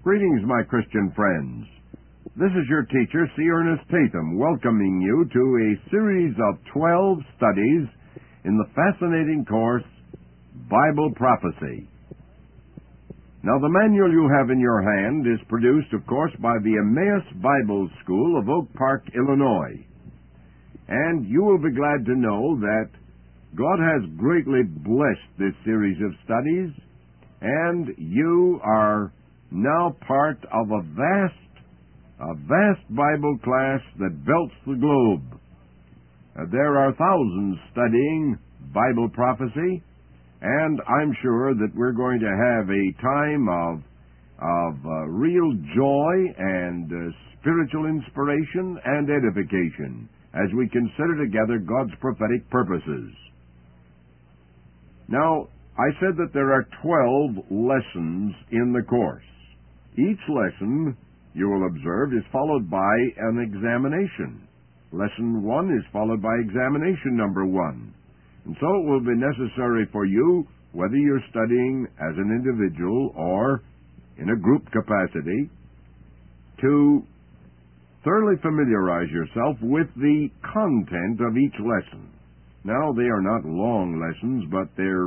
Greetings, my Christian friends. This is your teacher, C. Ernest Tatham, welcoming you to a series of 12 studies in the fascinating course, Bible Prophecy. Now, the manual you have in your hand is produced, of course, by the Emmaus Bible School of Oak Park, Illinois. And you will be glad to know that God has greatly blessed this series of studies, and you are now part of a vast Bible class that belts the globe. There are thousands studying Bible prophecy, and I'm sure that we're going to have a time of real joy and spiritual inspiration and edification as we consider together God's prophetic purposes. Now, I said that there are 12 lessons in the course. Each lesson, you will observe, is followed by an examination. Lesson 1 is followed by examination number 1. And so it will be necessary for you, whether you're studying as an individual or in a group capacity, to thoroughly familiarize yourself with the content of each lesson. Now, they are not long lessons, but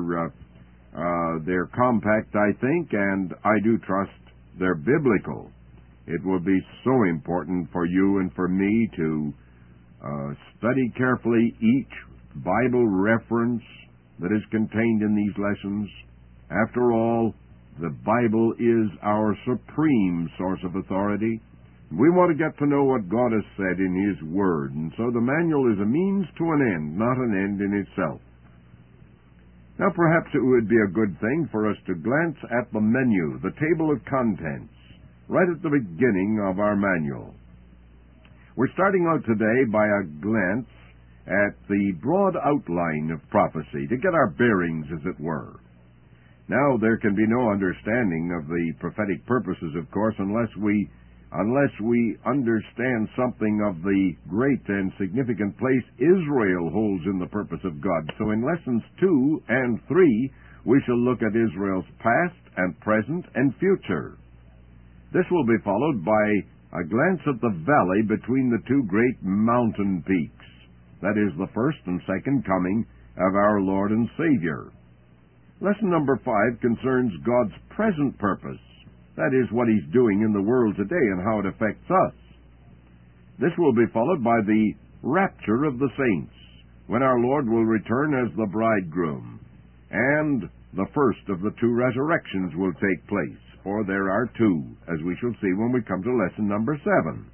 they're compact, I think, and I do trust they're biblical. It will be so important for you and for me to study carefully each Bible reference that is contained in these lessons. After all, the Bible is our supreme source of authority. We want to get to know what God has said in His Word, and so the manual is a means to an end, not an end in itself. Now, perhaps it would be a good thing for us to glance at the menu, the table of contents, right at the beginning of our manual. We're starting out today by a glance at the broad outline of prophecy, to get our bearings, as it were. Now, there can be no understanding of the prophetic purposes, of course, unless we understand something of the great and significant place Israel holds in the purpose of God. So in lessons 2 and 3, we shall look at Israel's past and present and future. This will be followed by a glance at the valley between the two great mountain peaks. That is the first and second coming of our Lord and Savior. Lesson number 5 concerns God's present purpose. That is what He's doing in the world today and how it affects us. This will be followed by the rapture of the saints, when our Lord will return as the bridegroom, and the first of the two resurrections will take place, for there are two, as we shall see when we come to lesson number 7.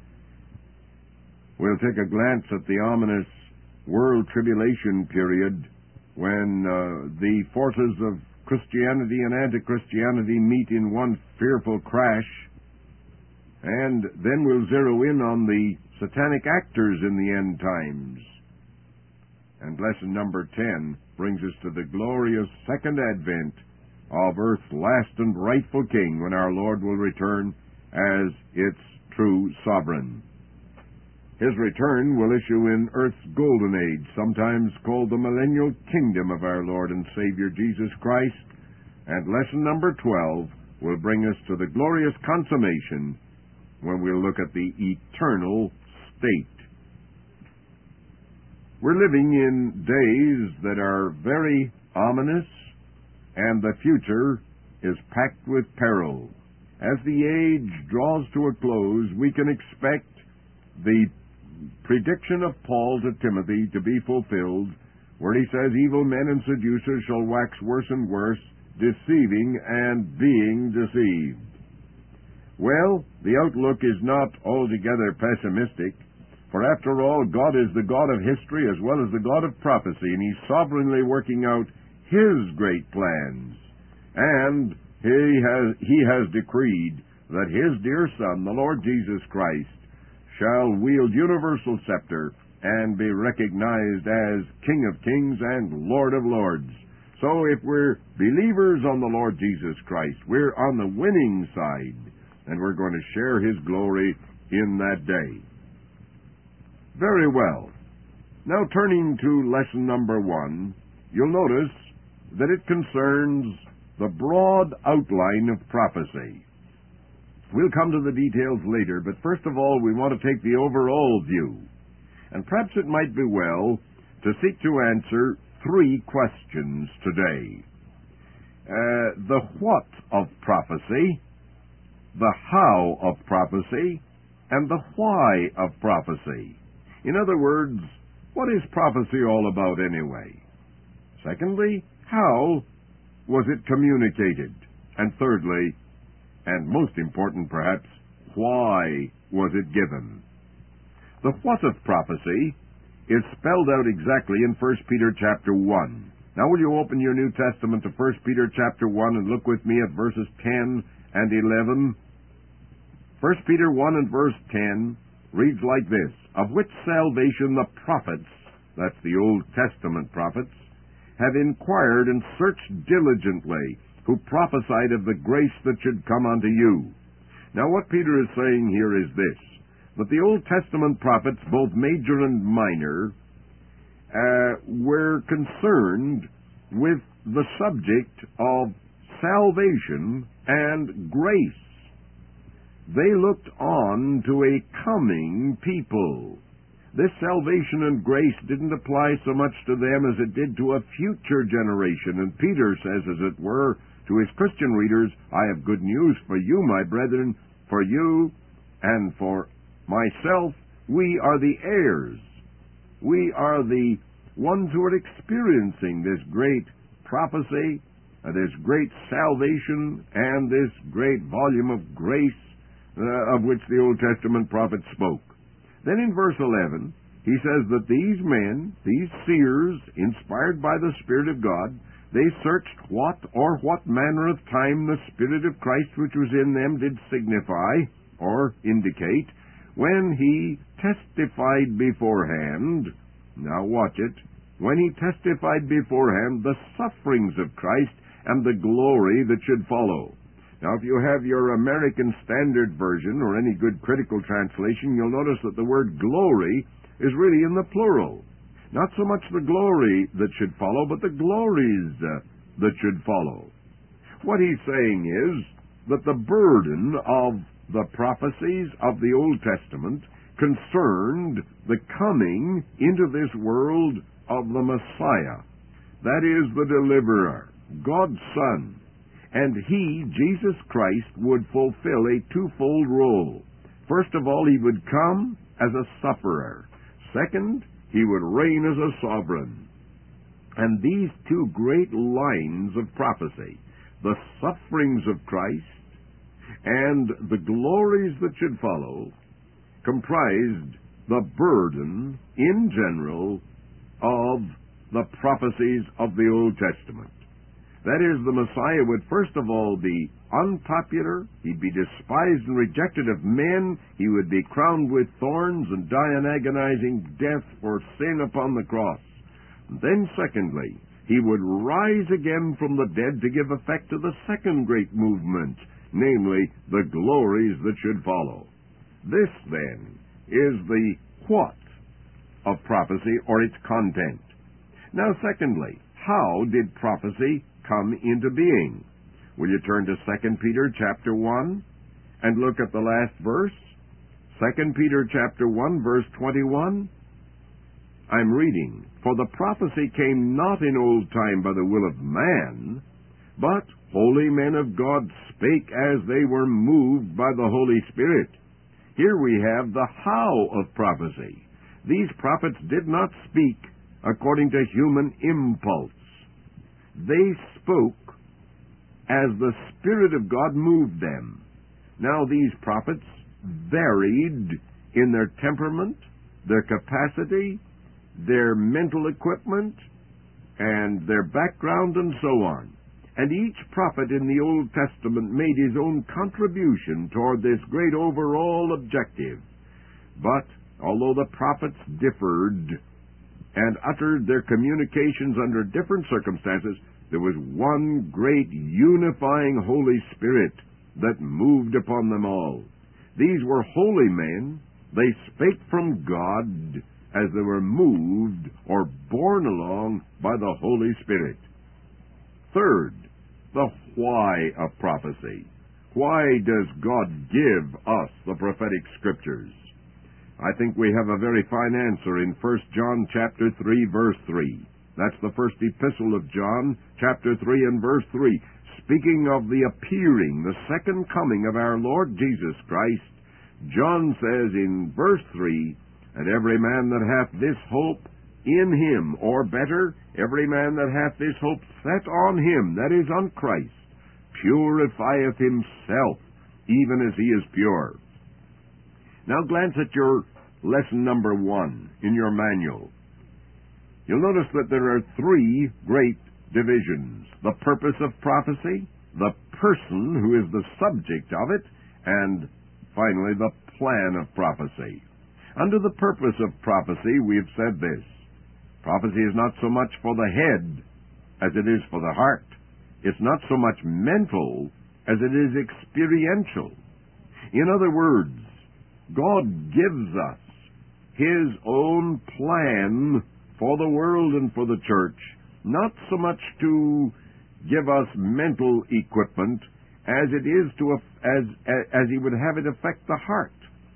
We'll take a glance at the ominous world tribulation period when the forces of Christianity and anti-Christianity meet in one fearful crash, and then we'll zero in on the satanic actors in the end times. And lesson number 10 brings us to the glorious second advent of Earth's last and rightful King, when our Lord will return as its true sovereign. His return will issue in Earth's golden age, sometimes called the millennial kingdom of our Lord and Savior Jesus Christ. And lesson number 12 will bring us to the glorious consummation, when we'll look at the eternal state. We're living in days that are very ominous, and the future is packed with peril. As the age draws to a close, we can expect the prediction of Paul to Timothy to be fulfilled, where he says, "Evil men and seducers shall wax worse and worse, deceiving and being deceived." Well, the outlook is not altogether pessimistic, for after all, God is the God of history as well as the God of prophecy, and He's sovereignly working out His great plans. And He has decreed that His dear Son, the Lord Jesus Christ, shall wield universal scepter and be recognized as King of kings and Lord of lords. So if we're believers on the Lord Jesus Christ, we're on the winning side, and we're going to share His glory in that day. Very well. Now, turning to lesson number 1, you'll notice that it concerns the broad outline of prophecy. We'll come to the details later, but first of all, we want to take the overall view. And perhaps it might be well to seek to answer 3 questions today. The what of prophecy, the how of prophecy, and the why of prophecy. In other words, what is prophecy all about anyway? Secondly, how was it communicated? And thirdly, and most important perhaps, why was it given? The what of prophecy is spelled out exactly in 1 Peter chapter 1. Now will you open your New Testament to 1 Peter chapter 1 and look with me at verses 10 and 11. 1 Peter 1 and verse 10 reads like this, "Of which salvation the prophets," that's the Old Testament prophets, "have inquired and searched diligently, who prophesied of the grace that should come unto you." Now what Peter is saying here is this, that the Old Testament prophets, both major and minor, were concerned with the subject of salvation and grace. They looked on to a coming people. This salvation and grace didn't apply so much to them as it did to a future generation. And Peter says, as it were, to his Christian readers, "I have good news for you, my brethren, for you and for myself. We are the heirs. We are the ones who are experiencing this great prophecy, this great salvation, and this great volume of grace of which the Old Testament prophets spoke." Then in verse 11, he says that these men, these seers, inspired by the Spirit of God, they searched what manner of time the Spirit of Christ which was in them did signify, or indicate, when he testified beforehand, now watch it, when he testified beforehand the sufferings of Christ and the glory that should follow. Now, if you have your American Standard Version or any good critical translation, you'll notice that the word glory is really in the plural. Not so much the glory that should follow, but the glories that should follow. What he's saying is that the burden of the prophecies of the Old Testament concerned the coming into this world of the Messiah. That is the deliverer, God's Son. And he, Jesus Christ, would fulfill a twofold role. First of all, he would come as a sufferer. Second, he would reign as a sovereign. And these two great lines of prophecy, the sufferings of Christ and the glories that should follow, comprised the burden, in general, of the prophecies of the Old Testament. That is, the Messiah would first of all be unpopular, he'd be despised and rejected of men, he would be crowned with thorns and die an agonizing death for sin upon the cross. And then secondly, he would rise again from the dead to give effect to the second great movement, namely, the glories that should follow. This, then, is the what of prophecy, or its content. Now, secondly, how did prophecy come into being? Will you turn to 2 Peter chapter 1 and look at the last verse? 2 Peter chapter 1, verse 21. I'm reading, "For the prophecy came not in old time by the will of man, but holy men of God spake as they were moved by the Holy Spirit." Here we have the how of prophecy. These prophets did not speak according to human impulse. They spoke as the Spirit of God moved them. Now, these prophets varied in their temperament, their capacity, their mental equipment, and their background, and so on. And each prophet in the Old Testament made his own contribution toward this great overall objective. But, although the prophets differed and uttered their communications under different circumstances, there was one great unifying Holy Spirit that moved upon them all. These were holy men. They spake from God as they were moved or borne along by the Holy Spirit. Third, the why of prophecy. Why does God give us the prophetic scriptures? I think we have a very fine answer in 1 John chapter 3, verse 3. That's the first epistle of John, chapter 3 and verse 3. Speaking of the appearing, the second coming of our Lord Jesus Christ, John says in verse 3, "And every man that hath this hope in him," or better, every man that hath this hope set on him, that is, on Christ, "purifieth himself, even as he is pure." Now glance at your lesson number 1 in your manual. You'll notice that there are 3 great divisions: the purpose of prophecy, the person who is the subject of it, and finally the plan of prophecy. Under the purpose of prophecy, we have said this: prophecy is not so much for the head as it is for the heart. It's not so much mental as it is experiential. In other words, God gives us His own plan for the world and for the church, not so much to give us mental equipment as it is as He would have it affect the heart,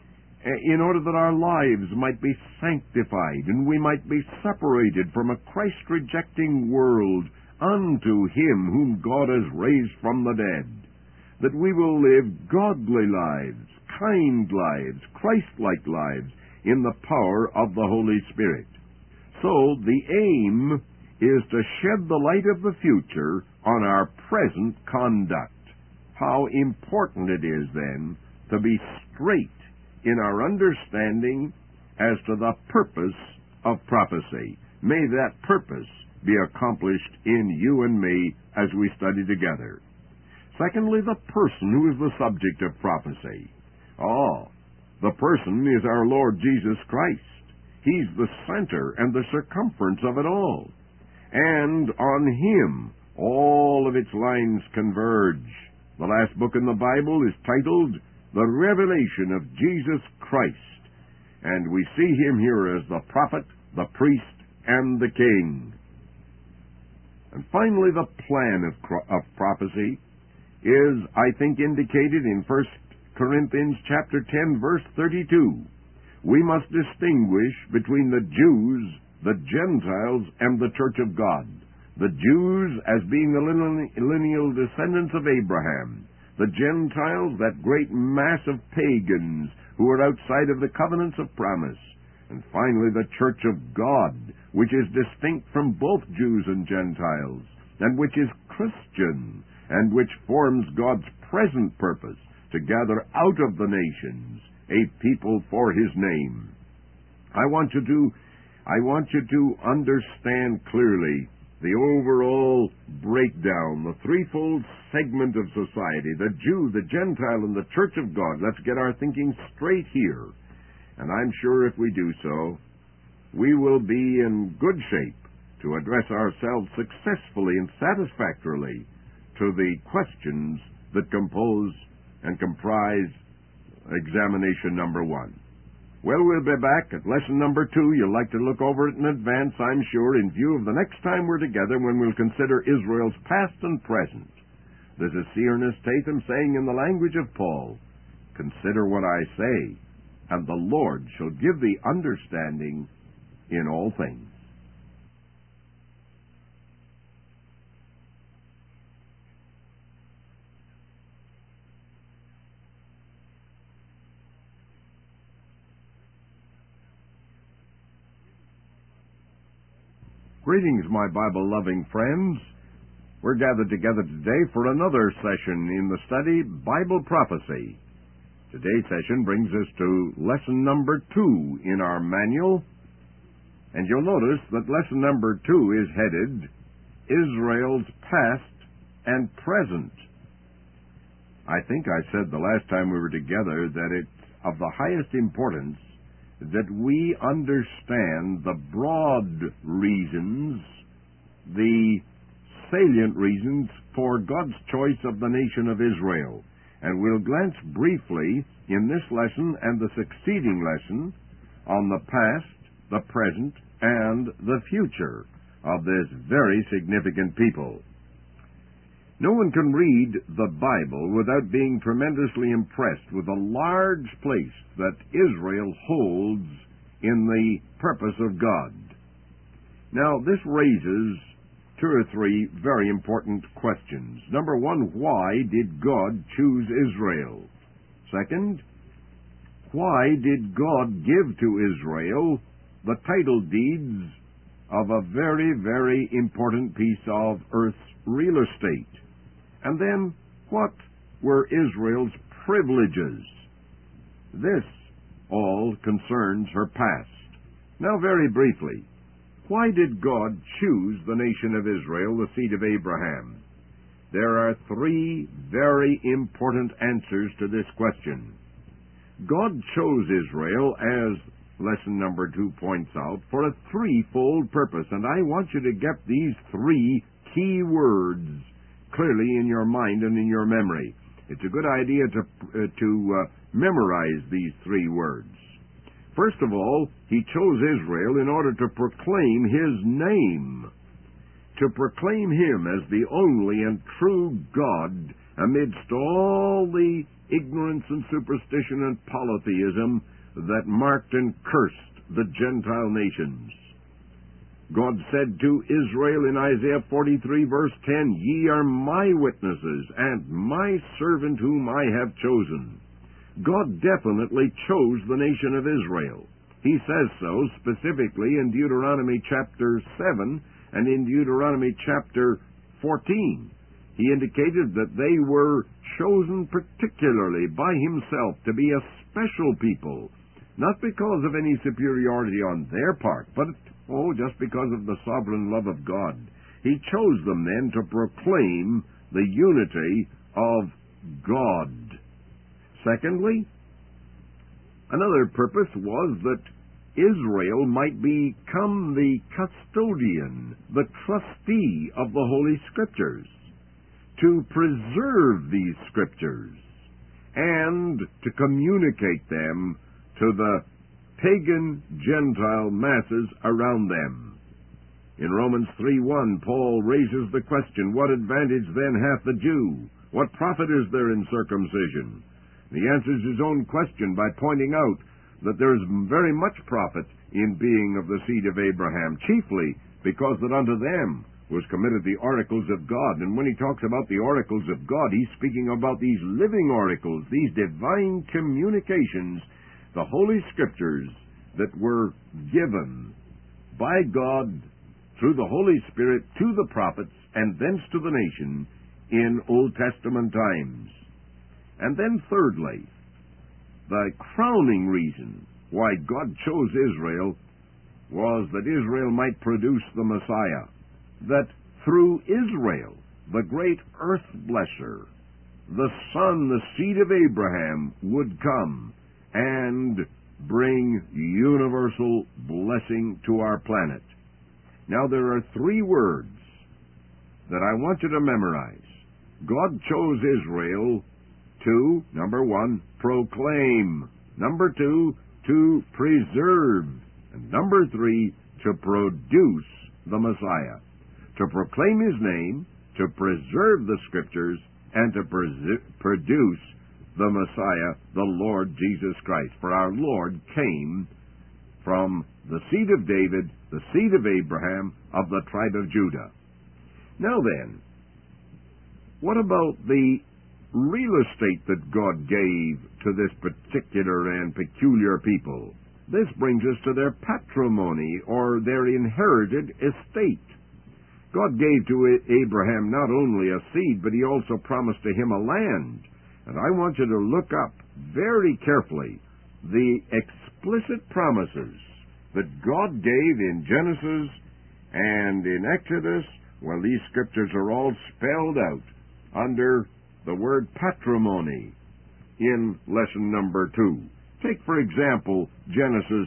in order that our lives might be sanctified and we might be separated from a Christ-rejecting world unto Him whom God has raised from the dead, that we will live godly lives, kind lives, Christ-like lives in the power of the Holy Spirit. So the aim is to shed the light of the future on our present conduct. How important it is, then, to be straight in our understanding as to the purpose of prophecy. May that purpose be accomplished in you and me as we study together. Secondly, the person who is the subject of prophecy. The person is our Lord Jesus Christ. He's the center and the circumference of it all. And on Him, all of its lines converge. The last book in the Bible is titled The Revelation of Jesus Christ. And we see Him here as the prophet, the priest, and the king. And finally, the plan of prophecy is, I think, indicated in 1 Corinthians chapter 10, verse 32. We must distinguish between the Jews, the Gentiles, and the Church of God. The Jews as being the lineal descendants of Abraham. The Gentiles, that great mass of pagans who are outside of the covenants of promise. And finally, the Church of God, which is distinct from both Jews and Gentiles, and which is Christian, and which forms God's present purpose to gather out of the nations a people for His name. I want you to understand clearly the overall breakdown, the threefold segment of society, the Jew, the Gentile, and the Church of God. Let's get our thinking straight here. And I'm sure if we do so, we will be in good shape to address ourselves successfully and satisfactorily to the questions that compose and comprise examination number 1. Well, we'll be back at lesson number 2. You'll like to look over it in advance, I'm sure, in view of the next time we're together, when we'll consider Israel's past and present. This is C. Ernest Tatham saying in the language of Paul, "Consider what I say, and the Lord shall give thee understanding in all things." Greetings, my Bible-loving friends. We're gathered together today for another session in the study, Bible Prophecy. Today's session brings us to lesson number 2 in our manual, and you'll notice that lesson number 2 is headed, Israel's Past and Present. I think I said the last time we were together that it's of the highest importance that we understand the broad reasons, the salient reasons for God's choice of the nation of Israel. And we'll glance briefly in this lesson and the succeeding lesson on the past, the present, and the future of this very significant people. No one can read the Bible without being tremendously impressed with the large place that Israel holds in the purpose of God. Now, this raises two or three very important questions. Number one, why did God choose Israel? Second, why did God give to Israel the title deeds of a very, very important piece of earth's real estate? And then, what were Israel's privileges? This all concerns her past. Now, very briefly, why did God choose the nation of Israel, the seed of Abraham? There are three very important answers to this question. God chose Israel, as lesson number 2 points out, for a threefold purpose, and I want you to get these three key words clearly in your mind and in your memory. It's a good idea to memorize these three words. First of all, he chose Israel in order to proclaim his name, to proclaim him as the only and true God amidst all the ignorance and superstition and polytheism that marked and cursed the Gentile nations. God said to Israel in Isaiah 43, verse 10, "Ye are my witnesses, and my servant whom I have chosen." God definitely chose the nation of Israel. He says so specifically in Deuteronomy chapter 7 and in Deuteronomy chapter 14. He indicated that they were chosen particularly by himself to be a special people, not because of any superiority on their part, but just because of the sovereign love of God. He chose them then to proclaim the unity of God. Secondly, another purpose was that Israel might become the custodian, the trustee of the Holy Scriptures, to preserve these Scriptures, and to communicate them to the pagan Gentile masses around them. In Romans 3:1, Paul raises the question, "What advantage then hath the Jew? What profit is there in circumcision?" He answers his own question by pointing out that there is very much profit in being of the seed of Abraham, chiefly because that unto them was committed the oracles of God. And when he talks about the oracles of God, he's speaking about these living oracles, these divine communications, the Holy Scriptures that were given by God through the Holy Spirit to the prophets and thence to the nation in Old Testament times. And then thirdly, the crowning reason why God chose Israel was that Israel might produce the Messiah, that through Israel, the great earth blesser, the Son, the seed of Abraham, would come and bring universal blessing to our planet. Now, there are three words that I want you to memorize. God chose Israel to, number one, proclaim. Number two, to preserve. And number three, to produce the Messiah. To proclaim his name, to preserve the Scriptures, and to produce the Messiah, the Lord Jesus Christ. For our Lord came from the seed of David, the seed of Abraham, of the tribe of Judah. Now then, what about the real estate that God gave to this particular and peculiar people? This brings us to their patrimony, or their inherited estate. God gave to Abraham not only a seed, but he also promised to him a land. And I want you to look up very carefully the explicit promises that God gave in Genesis and in Exodus. Well, these scriptures are all spelled out under the word patrimony in lesson number 2. Take, for example, Genesis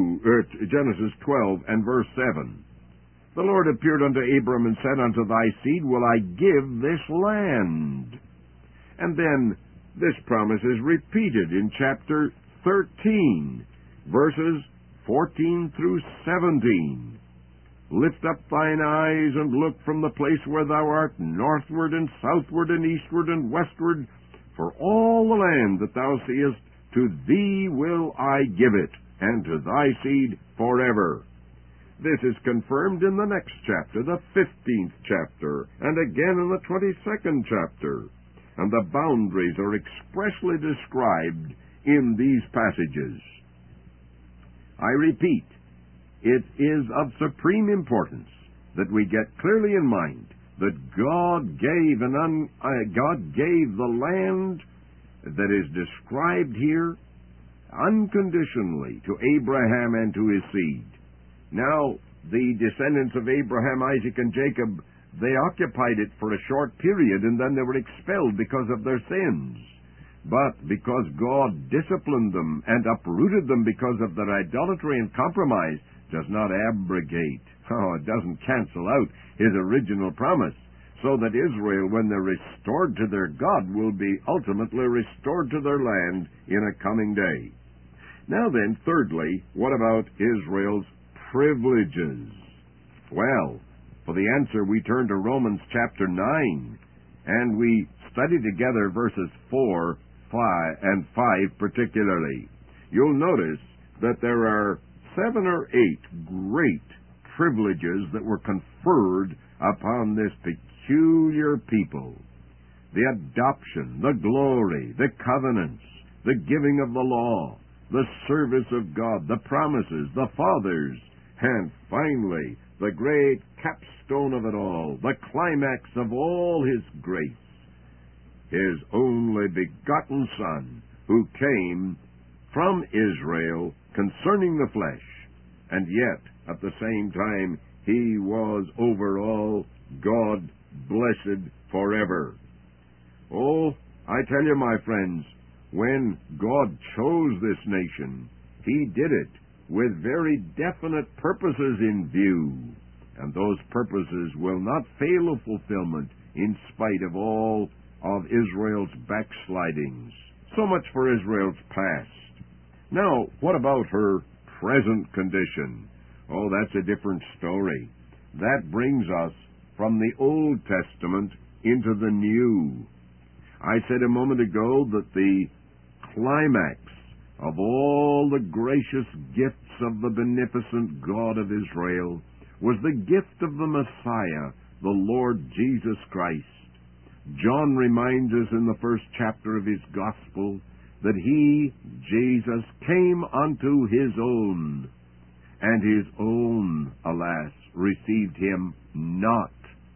12 and verse 7. The Lord appeared unto Abram and said, Unto thy seed will I give this land. And then this promise is repeated in chapter 13, verses 14 through 17. Lift up thine eyes, and look from the place where thou art, northward and southward and eastward and westward, for all the land that thou seest, to thee will I give it, and to thy seed forever. This is confirmed in the next chapter, the 15th chapter, and again in the 22nd chapter. And the boundaries are expressly described in these passages. I repeat, it is of supreme importance that we get clearly in mind that God gave the land that is described here unconditionally to Abraham and to his seed. Now, the descendants of Abraham, Isaac, and Jacob, they occupied it for a short period, and then they were expelled because of their sins. But because God disciplined them and uprooted them because of their idolatry and compromise, does not abrogate, it doesn't cancel out his original promise, so that Israel, when they're restored to their God, will be ultimately restored to their land in a coming day. Now then, thirdly, what about Israel's privileges? Well, for the answer, we turn to Romans chapter 9, and we study together verses 4, 5, and 5 particularly. You'll notice that there are 7 or 8 great privileges that were conferred upon this peculiar people. The adoption, the glory, the covenants, the giving of the law, the service of God, the promises, the fathers, and finally, the great capstone of it all, the climax of all His grace, His only begotten Son, who came from Israel concerning the flesh, and yet, at the same time, He was over all God blessed forever. Oh, I tell you, my friends, when God chose this nation, He did it with very definite purposes in view, and those purposes will not fail of fulfillment in spite of all of Israel's backslidings. So much for Israel's past. Now, what about her present condition? Oh, that's a different story. That brings us from the Old Testament into the New. I said a moment ago that the climax of all the gracious gifts of the beneficent God of Israel was the gift of the Messiah, the Lord Jesus Christ. John reminds us in the first chapter of his Gospel that He, Jesus, came unto His own, and His own, alas, received Him not.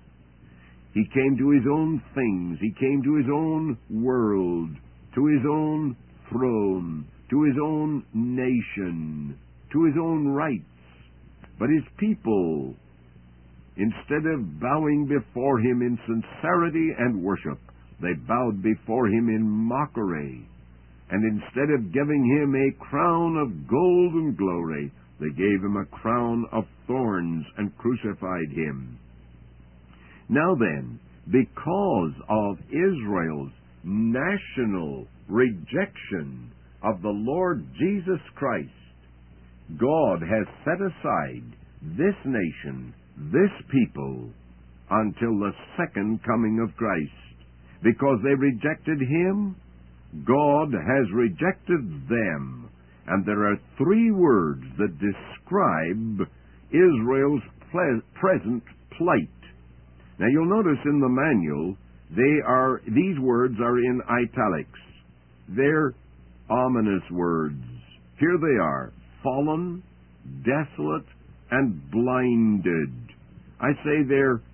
He came to His own things. He came to His own world, to His own throne, to His own nation, to His own rights. But His people, instead of bowing before Him in sincerity and worship, they bowed before Him in mockery. And instead of giving Him a crown of gold and glory, they gave Him a crown of thorns and crucified Him. Now then, because of Israel's national rejection of the Lord Jesus Christ, God has set aside this nation, this people, until the second coming of Christ. Because they rejected Him, God has rejected them. And there are 3 words that describe Israel's present plight. Now you'll notice in the manual, these words are in italics. They're ominous words. Here they are: fallen, desolate, and blinded. I say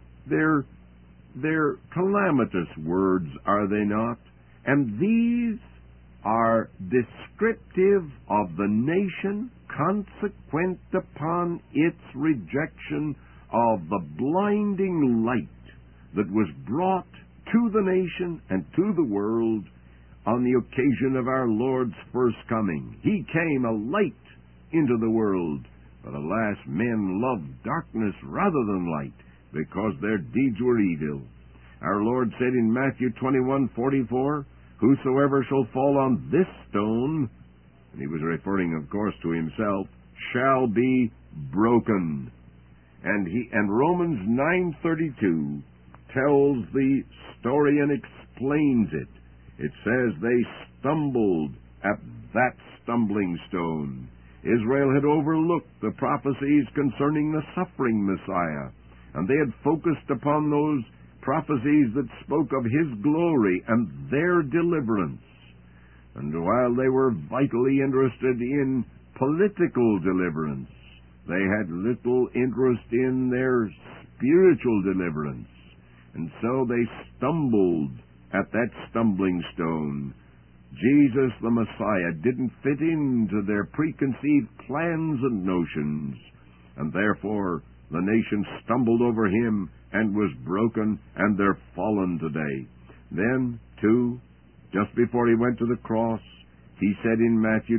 they're calamitous words, are they not? And these are descriptive of the nation consequent upon its rejection of the blinding light that was brought to the nation and to the world on the occasion of our Lord's first coming. He came a light into the world, but alas, men loved darkness rather than light, because their deeds were evil. Our Lord said in Matthew 21:44, "Whosoever shall fall on this stone," and He was referring, of course, to Himself, "shall be broken." And Romans 9:32 tells the story and explains it. It says they stumbled at that stumbling stone. Israel had overlooked the prophecies concerning the suffering Messiah, and they had focused upon those prophecies that spoke of His glory and their deliverance. And while they were vitally interested in political deliverance, they had little interest in their spiritual deliverance. And so they stumbled at that stumbling stone. Jesus the Messiah didn't fit into their preconceived plans and notions, and therefore the nation stumbled over Him and was broken, and they're fallen today. Then, too, just before He went to the cross, He said in Matthew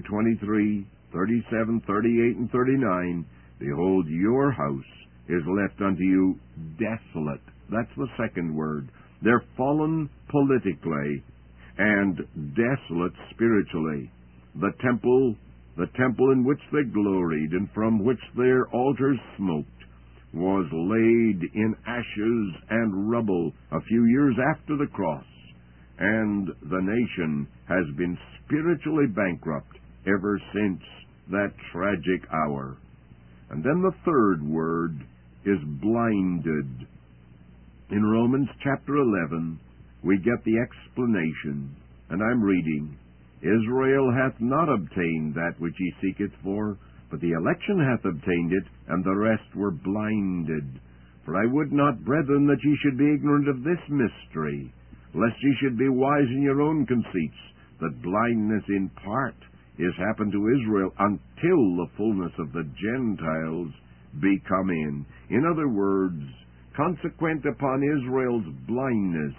23:37, 38, and 39, "Behold, your house is left unto you desolate." That's the second word. They're fallen politically and desolate spiritually. The temple in which they gloried and from which their altars smoked, was laid in ashes and rubble a few years after the cross, and the nation has been spiritually bankrupt ever since that tragic hour. And then the third word is blinded. In Romans chapter 11, we get the explanation, and I'm reading, "Israel hath not obtained that which he seeketh for, but the election hath obtained it, and the rest were blinded. For I would not, brethren, that ye should be ignorant of this mystery, lest ye should be wise in your own conceits, that blindness in part is happened to Israel until the fullness of the Gentiles be come in." In other words, consequent upon Israel's blindness,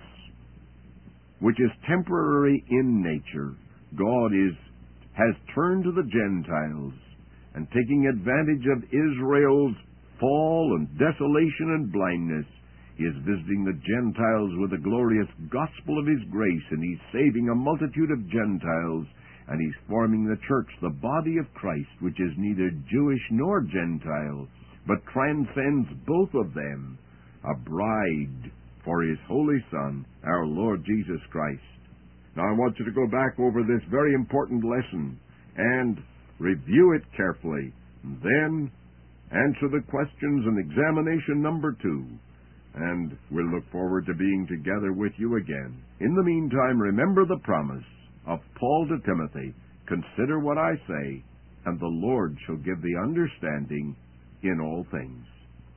which is temporary in nature, God has turned to the Gentiles, and taking advantage of Israel's fall and desolation and blindness, He is visiting the Gentiles with the glorious gospel of His grace, and He's saving a multitude of Gentiles, and He's forming the church, the body of Christ, which is neither Jewish nor Gentile, but transcends both of them, a bride for His Holy Son, our Lord Jesus Christ. Now I want you to go back over this very important lesson and review it carefully, and then answer the questions in examination number 2, and we'll look forward to being together with you again. In the meantime, remember the promise of Paul to Timothy, "Consider what I say, and the Lord shall give thee understanding in all things."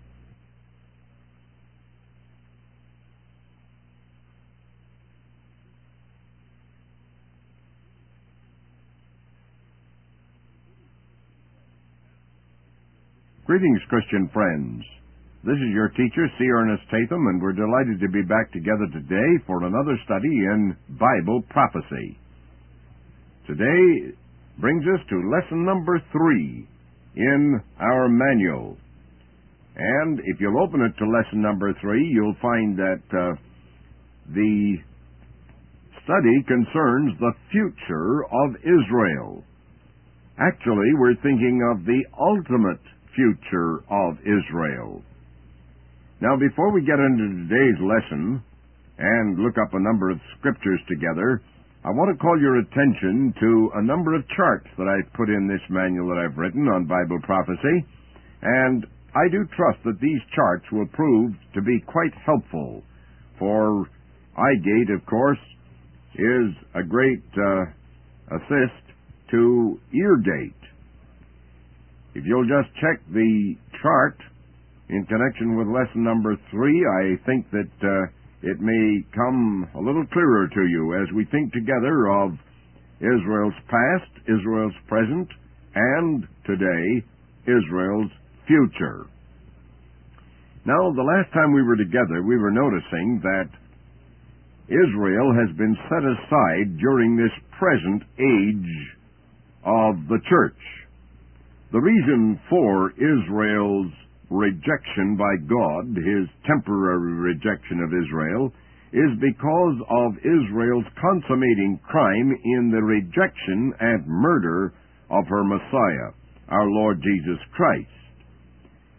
Greetings, Christian friends. This is your teacher, C. Ernest Tatham, and we're delighted to be back together today for another study in Bible prophecy. Today brings us to lesson number 3 in our manual. And if you'll open it to lesson number 3, you'll find that the study concerns the future of Israel. Actually, we're thinking of the ultimate future of Israel. Now, before we get into today's lesson and look up a number of scriptures together, I want to call your attention to a number of charts that I've put in this manual that I've written on Bible prophecy, and I do trust that these charts will prove to be quite helpful, for iGate, of course, is a great assist to EarGate. If you'll just check the chart in connection with lesson number 3, I think that it may come a little clearer to you as we think together of Israel's past, Israel's present, and today, Israel's future. Now, the last time we were together, we were noticing that Israel has been set aside during this present age of the church. The reason for Israel's rejection by God, His temporary rejection of Israel, is because of Israel's consummating crime in the rejection and murder of her Messiah, our Lord Jesus Christ.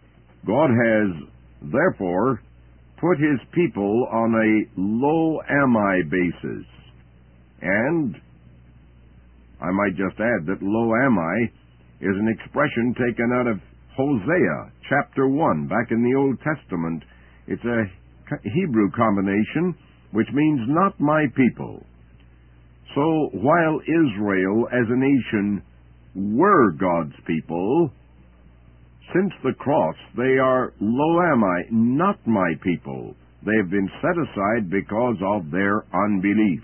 God has, therefore, put his people on a lo-am-I basis. And I might just add that lo-am-I is an expression taken out of Hosea, chapter 1, back in the Old Testament. It's a Hebrew combination, which means not my people. So, while Israel as a nation were God's people, since the cross, they are lo-am-I, not my people. They have been set aside because of their unbelief.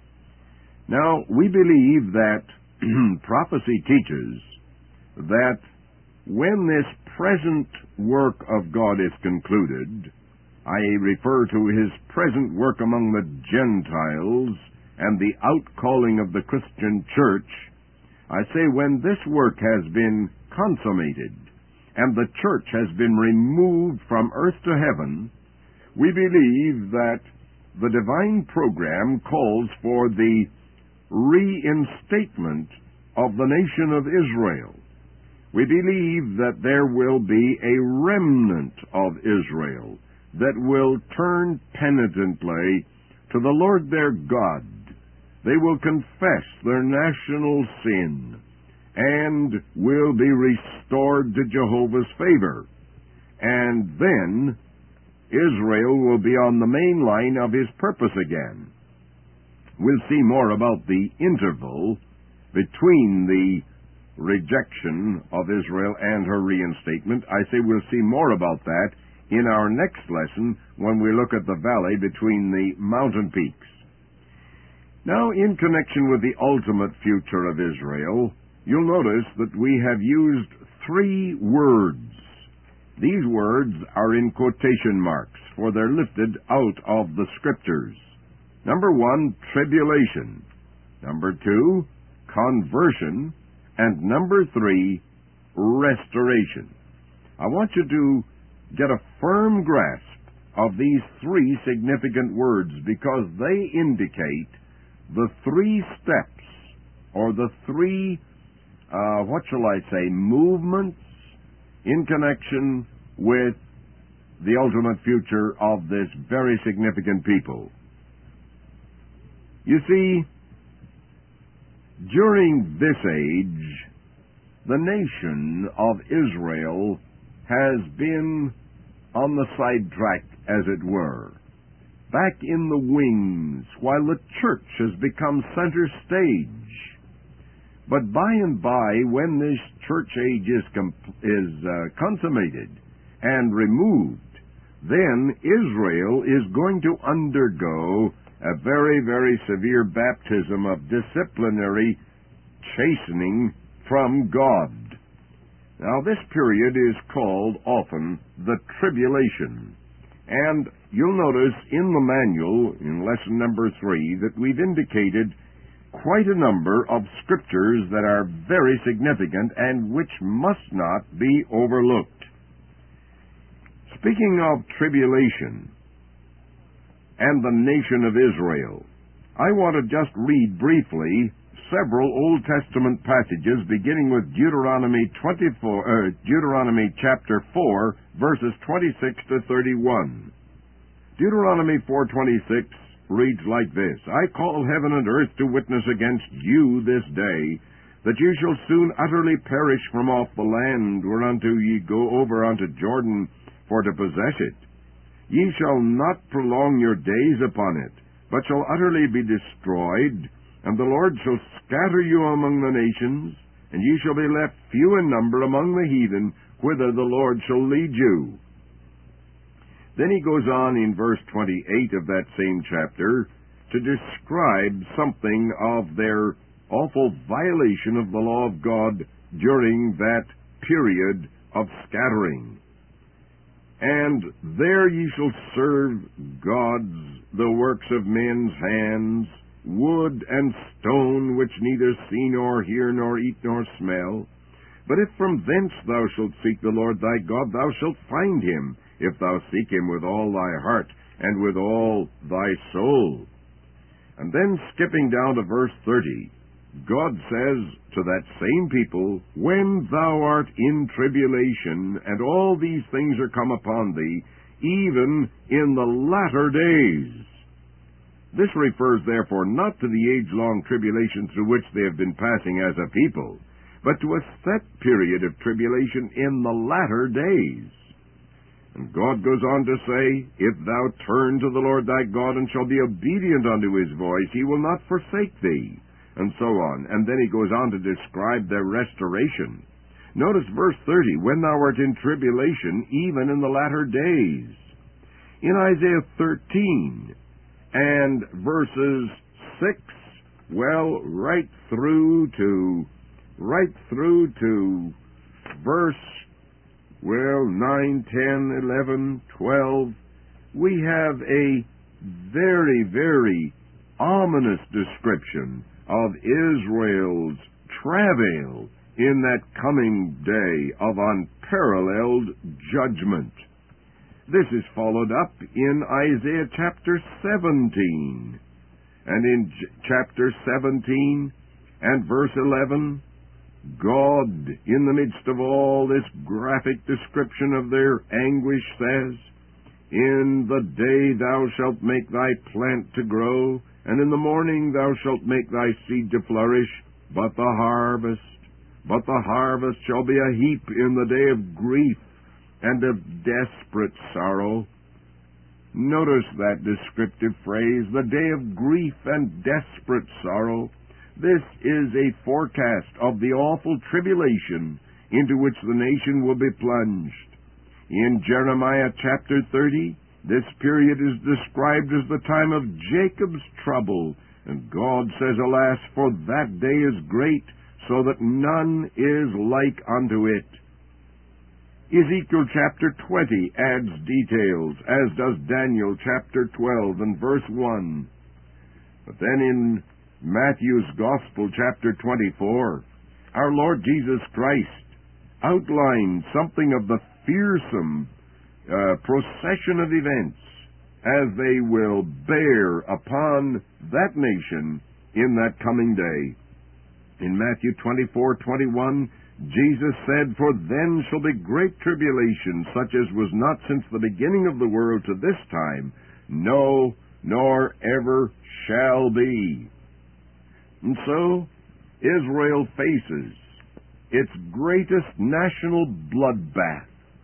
Now, we believe that prophecy teaches that when this present work of God is concluded, I refer to his present work among the Gentiles and the outcalling of the Christian church, I say when this work has been consummated and the church has been removed from earth to heaven, we believe that the divine program calls for the reinstatement of the nation of Israel. We believe that there will be a remnant of Israel that will turn penitently to the Lord their God. They will confess their national sin and will be restored to Jehovah's favor. And then Israel will be on the main line of his purpose again. We'll see more about the interval between the rejection of Israel and her reinstatement. I say we'll see more about that in our next lesson when we look at the valley between the mountain peaks. Now, in connection with the ultimate future of Israel, you'll notice that we have used 3 words. These words are in quotation marks, for they're lifted out of the Scriptures. Number 1, tribulation. Number 2, conversion. And number 3, restoration. I want you to get a firm grasp of these 3 significant words because they indicate the 3 steps, or the 3, movements in connection with the ultimate future of this very significant people. You see, during this age, the nation of Israel has been on the sidetrack, as it were, back in the wings, while the church has become center stage. But by and by, when this church age is consummated and removed, then Israel is going to undergo a very, very severe baptism of disciplinary chastening from God. Now, this period is called often the tribulation. And you'll notice in the manual, in lesson number 3, that we've indicated quite a number of scriptures that are very significant and which must not be overlooked. Speaking of tribulation and the nation of Israel, I want to just read briefly several Old Testament passages, beginning with Deuteronomy chapter 4, verses 26 to 31. Deuteronomy 4:26 reads like this: I call heaven and earth to witness against you this day, that you shall soon utterly perish from off the land whereunto ye go over unto Jordan for to possess it. Ye shall not prolong your days upon it, but shall utterly be destroyed, and the Lord shall scatter you among the nations, and ye shall be left few in number among the heathen, whither the Lord shall lead you. Then he goes on in verse 28 of that same chapter to describe something of their awful violation of the law of God during that period of scattering. And there ye shall serve gods, the works of men's hands, wood and stone, which neither see nor hear nor eat nor smell. But if from thence thou shalt seek the Lord thy God, thou shalt find him, if thou seek him with all thy heart and with all thy soul. And then skipping down to verse 30, God says to that same people, "When thou art in tribulation, and all these things are come upon thee, even in the latter days." This refers, therefore, not to the age-long tribulation through which they have been passing as a people, but to a set period of tribulation in the latter days. And God goes on to say, "If thou turn to the Lord thy God, and shall be obedient unto his voice, he will not forsake thee," and so on. And then he goes on to describe their restoration. Notice verse 30, "When thou art in tribulation, even in the latter days." In Isaiah 13 and verses 6, well, right through to verse 9, 10, 11, 12, we have a very, very ominous description of Israel's travail in that coming day of unparalleled judgment. This is followed up in Isaiah chapter 17. And in chapter 17 and verse 11, God, in the midst of all this graphic description of their anguish, says, "In the day thou shalt make thy plant to grow, and in the morning thou shalt make thy seed to flourish, but the harvest shall be a heap in the day of grief and of desperate sorrow." Notice that descriptive phrase, the day of grief and desperate sorrow. This is a forecast of the awful tribulation into which the nation will be plunged. In Jeremiah chapter 30, this period is described as the time of Jacob's trouble, and God says, "Alas, for that day is great, so that none is like unto it." Ezekiel chapter 20 adds details, as does Daniel chapter 12 and verse 1. But then in Matthew's Gospel, chapter 24, our Lord Jesus Christ outlines something of the fearsome procession of events as they will bear upon that nation in that coming day. In Matthew 24:21, Jesus said, "For then shall be great tribulation, such as was not since the beginning of the world to this time, no, nor ever shall be." And so, Israel faces its greatest national bloodbath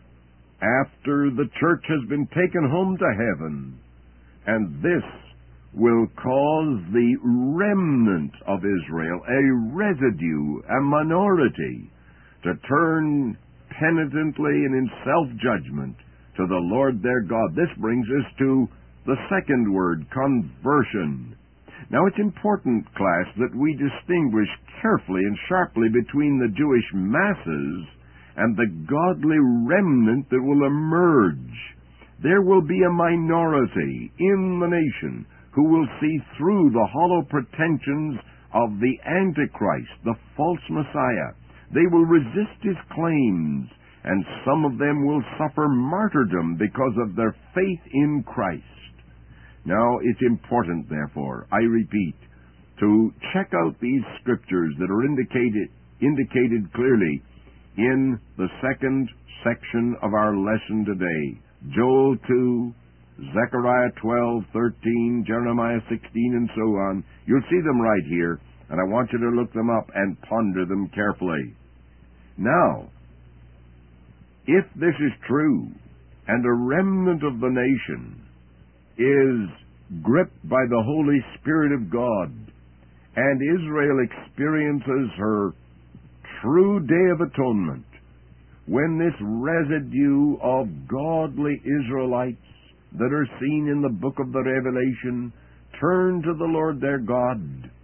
after the church has been taken home to heaven. And this will cause the remnant of Israel, a residue, a minority, to turn penitently and in self-judgment to the Lord their God. This brings us to the second word, conversion. Now, it's important, class, that we distinguish carefully and sharply between the Jewish masses and the godly remnant that will emerge. There will be a minority in the nation who will see through the hollow pretensions of the Antichrist, the false Messiah. They will resist his claims, and some of them will suffer martyrdom because of their faith in Christ. Now, it's important, therefore, I repeat, to check out these scriptures that are indicated clearly in the second section of our lesson today. Joel 2, Zechariah 12:13, Jeremiah 16, and so on. You'll see them right here, and I want you to look them up and ponder them carefully. Now, if this is true, and a remnant of the nation is gripped by the Holy Spirit of God, and Israel experiences her true day of atonement, when this residue of godly Israelites that are seen in the book of the Revelation turn to the Lord their God,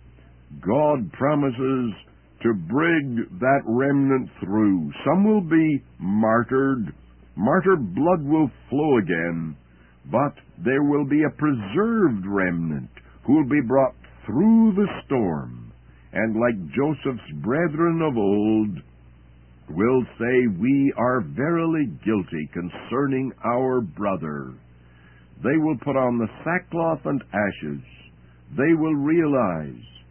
God promises to bring that remnant through. Some will be martyred. Martyr blood will flow again. But there will be a preserved remnant who will be brought through the storm, and like Joseph's brethren of old, will say, "We are verily guilty concerning our brother." They will put on the sackcloth and ashes. They will realize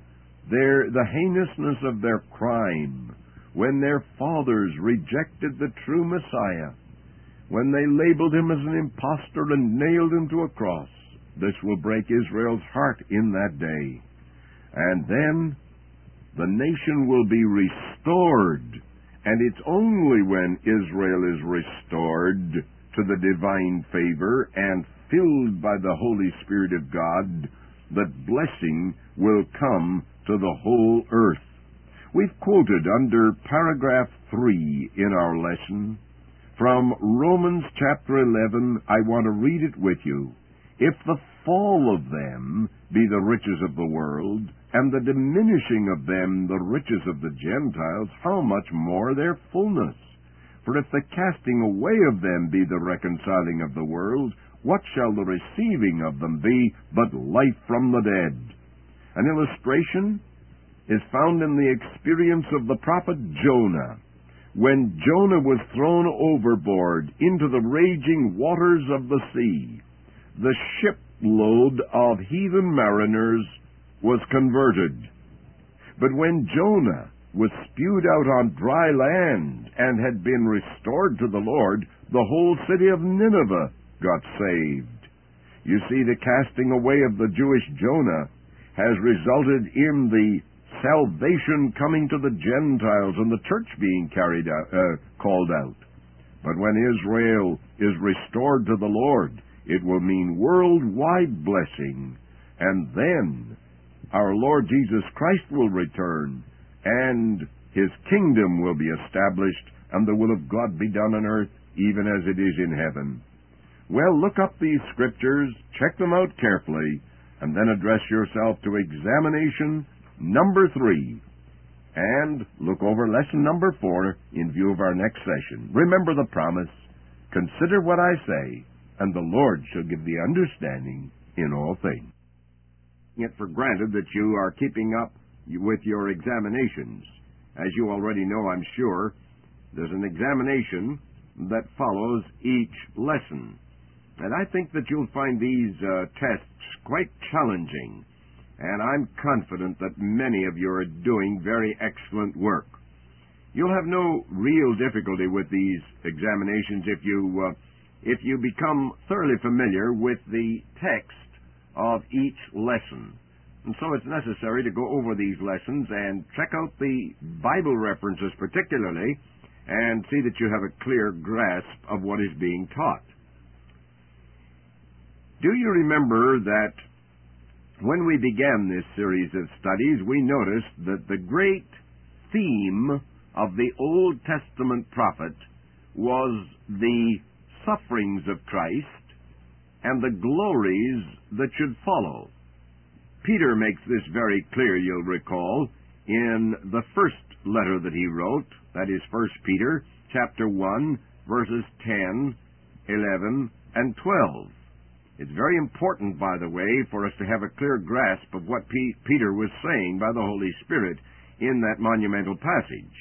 the heinousness of their crime, when their fathers rejected the true Messiah, when they labeled him as an impostor and nailed him to a cross. This will break Israel's heart in that day. And then the nation will be restored, and it's only when Israel is restored to the divine favor and filled by the Holy Spirit of God that blessing will come to the whole earth. We've quoted under paragraph 3 in our lesson from Romans chapter 11. I want to read it with you. If the fall of them be the riches of the world, and the diminishing of them the riches of the Gentiles, how much more their fullness? For if the casting away of them be the reconciling of the world, what shall the receiving of them be but life from the dead? An illustration is found in the experience of the prophet Jonah. When Jonah was thrown overboard into the raging waters of the sea, the shipload of heathen mariners was converted. But when Jonah was spewed out on dry land and had been restored to the Lord, the whole city of Nineveh got saved. You see, the casting away of the Jewish Jonah has resulted in the salvation coming to the Gentiles and the church being called out. But when Israel is restored to the Lord, it will mean worldwide blessing, and then our Lord Jesus Christ will return, and his kingdom will be established, and the will of God be done on earth, even as it is in heaven. Well, look up these scriptures, check them out carefully, and then address yourself to examination number 3, and look over lesson number 4 in view of our next session. Remember the promise, consider what I say, and the Lord shall give thee understanding in all things. It for granted that you are keeping up with your examinations. As you already know, I'm sure, there's an examination that follows each lesson. And I think that you'll find these tests quite challenging. And I'm confident that many of you are doing very excellent work. You'll have no real difficulty with these examinations if you become thoroughly familiar with the text of each lesson. And so it's necessary to go over these lessons and check out the Bible references particularly and see that you have a clear grasp of what is being taught. Do you remember that when we began this series of studies, we noticed that the great theme of the Old Testament prophet was the sufferings of Christ and the glories that should follow. Peter makes this very clear, you'll recall, in the first letter that he wrote, that is 1 Peter chapter 1, verses 10, 11, and 12. It's very important, by the way, for us to have a clear grasp of what Peter was saying by the Holy Spirit in that monumental passage.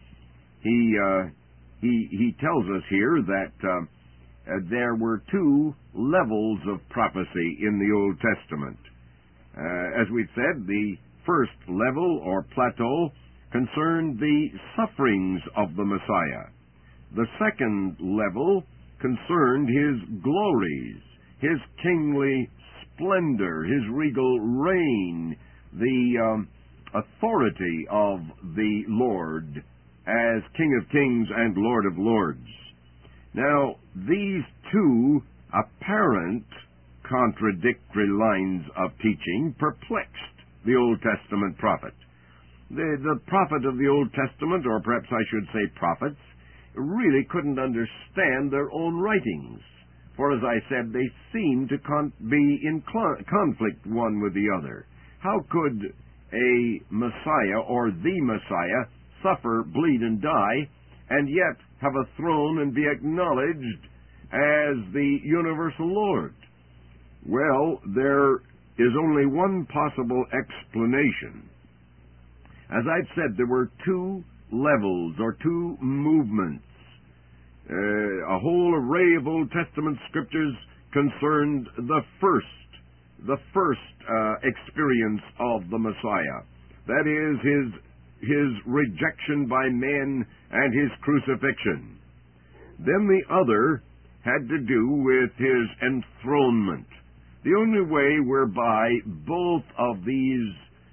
He tells us here that there were 2 levels of prophecy in the Old Testament. As we've said, the first level, or plateau, concerned the sufferings of the Messiah. The second level concerned his glories, his kingly splendor, his regal reign, the authority of the Lord as King of Kings and Lord of Lords. Now, these 2 apparent contradictory lines of teaching perplexed the Old Testament prophet. The prophet of the Old Testament, or perhaps I should say prophets, really couldn't understand their own writings. For as I said, they seemed to be in conflict one with the other. How could a Messiah, or the Messiah, suffer, bleed, and die, and yet have a throne and be acknowledged as the universal Lord? Well, there is only one possible explanation. As I've said, there were 2 levels, or 2 movements. A whole array of Old Testament scriptures concerned the first experience of the Messiah. that is, his rejection by men and his crucifixion. Then the other had to do with his enthronement. The only way whereby both of these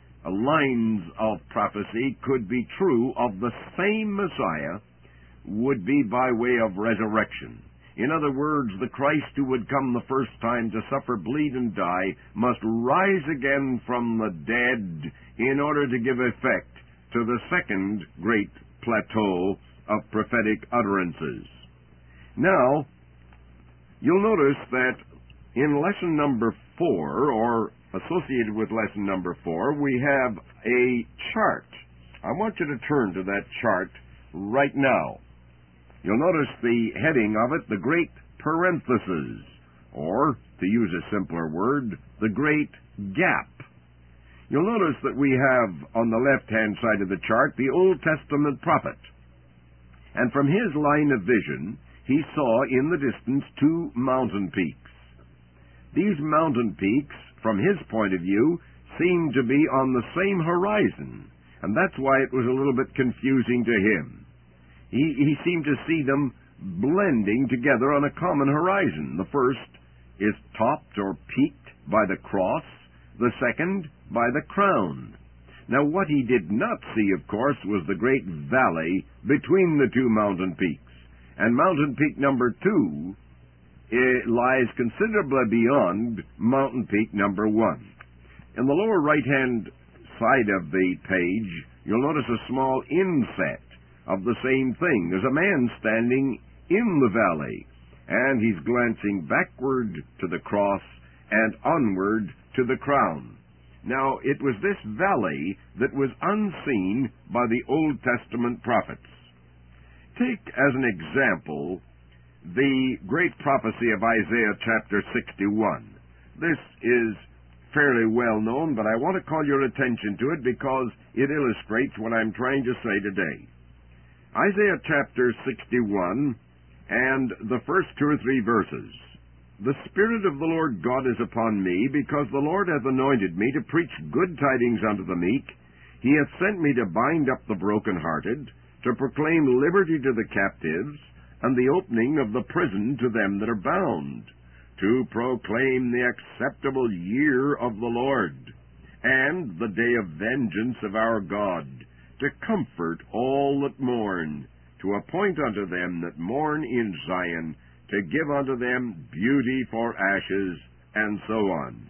lines of prophecy could be true of the same Messiah would be by way of resurrection. In other words, the Christ who would come the first time to suffer, bleed, and die must rise again from the dead in order to give effect to the second great plateau of prophetic utterances. Now, you'll notice that in lesson number 4, or associated with lesson number 4, we have a chart. I want you to turn to that chart right now. You'll notice the heading of it, the Great Parenthesis, or, to use a simpler word, the Great Gap. You'll notice that we have on the left-hand side of the chart the Old Testament prophet. And from his line of vision, he saw in the distance 2 mountain peaks. These mountain peaks, from his point of view, seemed to be on the same horizon, and that's why it was a little bit confusing to him. He seemed to see them blending together on a common horizon. The first is topped or peaked by the cross, the second by the crown. Now, what he did not see, of course, was the great valley between the 2 mountain peaks. And mountain peak number 2 lies considerably beyond mountain peak number 1. In the lower right-hand side of the page, you'll notice a small inset of the same thing. There's a man standing in the valley, and he's glancing backward to the cross and onward to the crown. Now, it was this valley that was unseen by the Old Testament prophets. Take as an example the great prophecy of Isaiah chapter 61. This is fairly well known, but I want to call your attention to it because it illustrates what I'm trying to say today. Isaiah chapter 61 and the first 2 or 3 verses. The Spirit of the Lord God is upon me, because the Lord hath anointed me to preach good tidings unto the meek. He hath sent me to bind up the brokenhearted, to proclaim liberty to the captives, and the opening of the prison to them that are bound, to proclaim the acceptable year of the Lord, and the day of vengeance of our God, to comfort all that mourn, to appoint unto them that mourn in Zion, to give unto them beauty for ashes, and so on.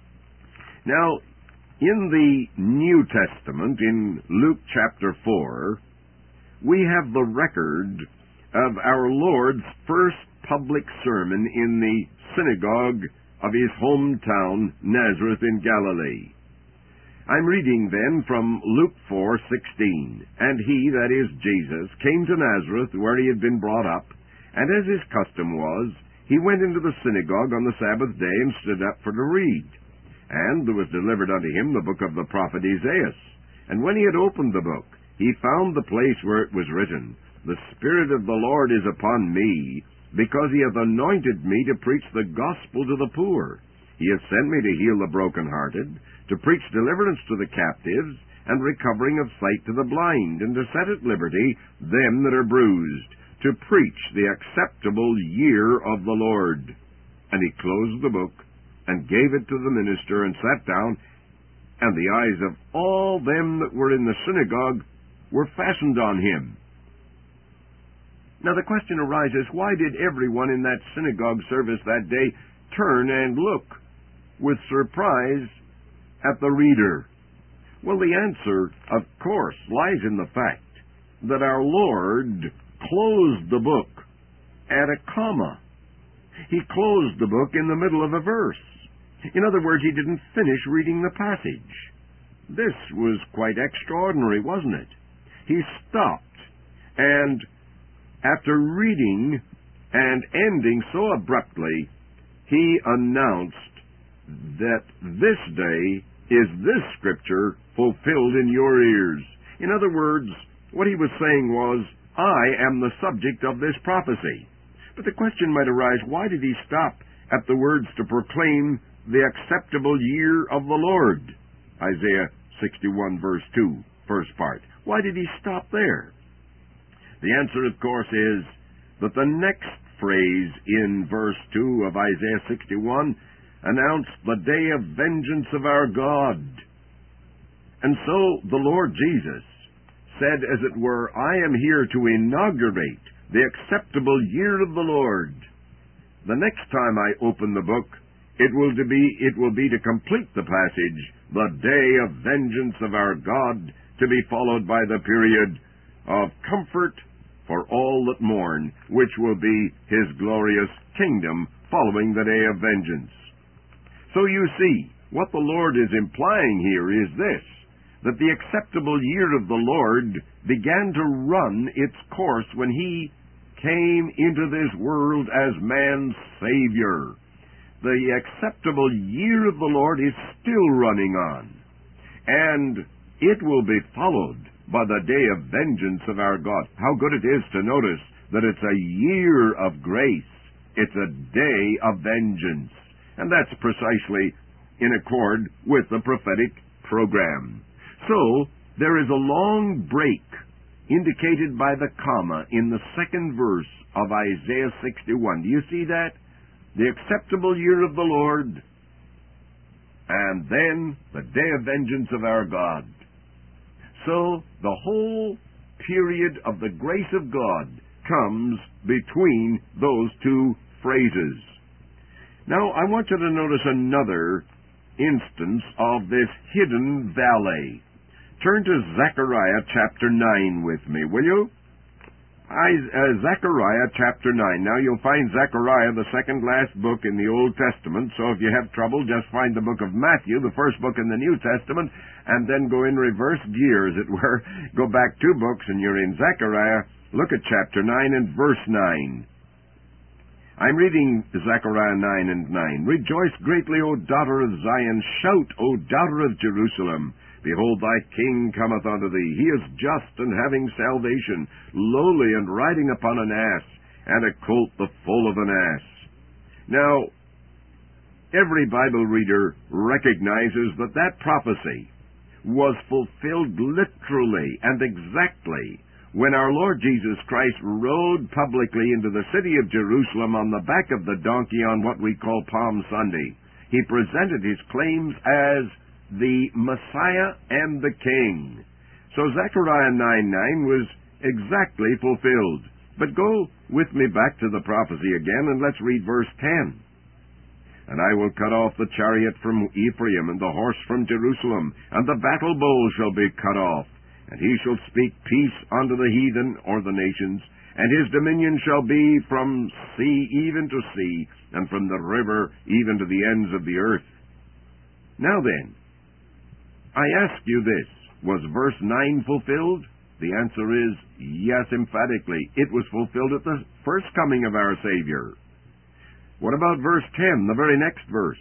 Now, in the New Testament, in Luke chapter 4, we have the record of our Lord's first public sermon in the synagogue of his hometown, Nazareth in Galilee. I'm reading then from Luke 4:16. And he, that is Jesus, came to Nazareth, where he had been brought up, and as his custom was, he went into the synagogue on the Sabbath day and stood up for to read. And there was delivered unto him the book of the prophet Isaiah. And when he had opened the book, he found the place where it was written, The Spirit of the Lord is upon me, because he hath anointed me to preach the gospel to the poor. He hath sent me to heal the brokenhearted, to preach deliverance to the captives, and recovering of sight to the blind, and to set at liberty them that are bruised, to preach the acceptable year of the Lord. And he closed the book, and gave it to the minister, and sat down, and the eyes of all them that were in the synagogue were fastened on him. Now the question arises, why did everyone in that synagogue service that day turn and look with surprise at the reader? Well, the answer, of course, lies in the fact that our Lord closed the book at a comma. He closed the book in the middle of a verse. In other words, he didn't finish reading the passage. This was quite extraordinary, wasn't it? He stopped, and after reading and ending so abruptly, he announced that this day is this scripture fulfilled in your ears. In other words, what he was saying was, I am the subject of this prophecy. But the question might arise, why did he stop at the words to proclaim the acceptable year of the Lord? Isaiah 61, verse 2, first part. Why did he stop there? The answer, of course, is that the next phrase in verse 2 of Isaiah 61 announced the day of vengeance of our God. And so the Lord Jesus said, as it were, I am here to inaugurate the acceptable year of the Lord. The next time I open the book, it will be to complete the passage, the day of vengeance of our God, to be followed by the period of comfort for all that mourn, which will be his glorious kingdom following the day of vengeance. So you see, what the Lord is implying here is this, that the acceptable year of the Lord began to run its course when he came into this world as man's Savior. The acceptable year of the Lord is still running on, and it will be followed by the day of vengeance of our God. How good it is to notice that it's a year of grace. It's a day of vengeance. And that's precisely in accord with the prophetic program. So, there is a long break indicated by the comma in the second verse of Isaiah 61. Do you see that? The acceptable year of the Lord, and then the day of vengeance of our God. So, the whole period of the grace of God comes between those two phrases. Now, I want you to notice another instance of this hidden valley. Turn to Zechariah chapter 9 with me, will you? Zechariah chapter 9. Now, you'll find Zechariah, the second last book in the Old Testament, so if you have trouble, just find the book of Matthew, the first book in the New Testament, and then go in reverse gear, as it were. Go back 2 books, and you're in Zechariah. Look at chapter 9 and verse 9. I'm reading Zechariah 9 and 9. Rejoice greatly, O daughter of Zion. Shout, O daughter of Jerusalem. Behold, thy king cometh unto thee. He is just and having salvation, lowly and riding upon an ass, and a colt the foal of an ass. Now, every Bible reader recognizes that that prophecy was fulfilled literally and exactly when our Lord Jesus Christ rode publicly into the city of Jerusalem on the back of the donkey on what we call Palm Sunday. He presented his claims as the Messiah and the King. So Zechariah 9:9 was exactly fulfilled. But go with me back to the prophecy again, and let's read verse 10. And I will cut off the chariot from Ephraim, and the horse from Jerusalem, and the battle bow shall be cut off. And he shall speak peace unto the heathen, or the nations, and his dominion shall be from sea even to sea, and from the river even to the ends of the earth. Now then, I ask you this, was verse 9 fulfilled? The answer is yes, emphatically. It was fulfilled at the first coming of our Savior. What about verse 10, the very next verse?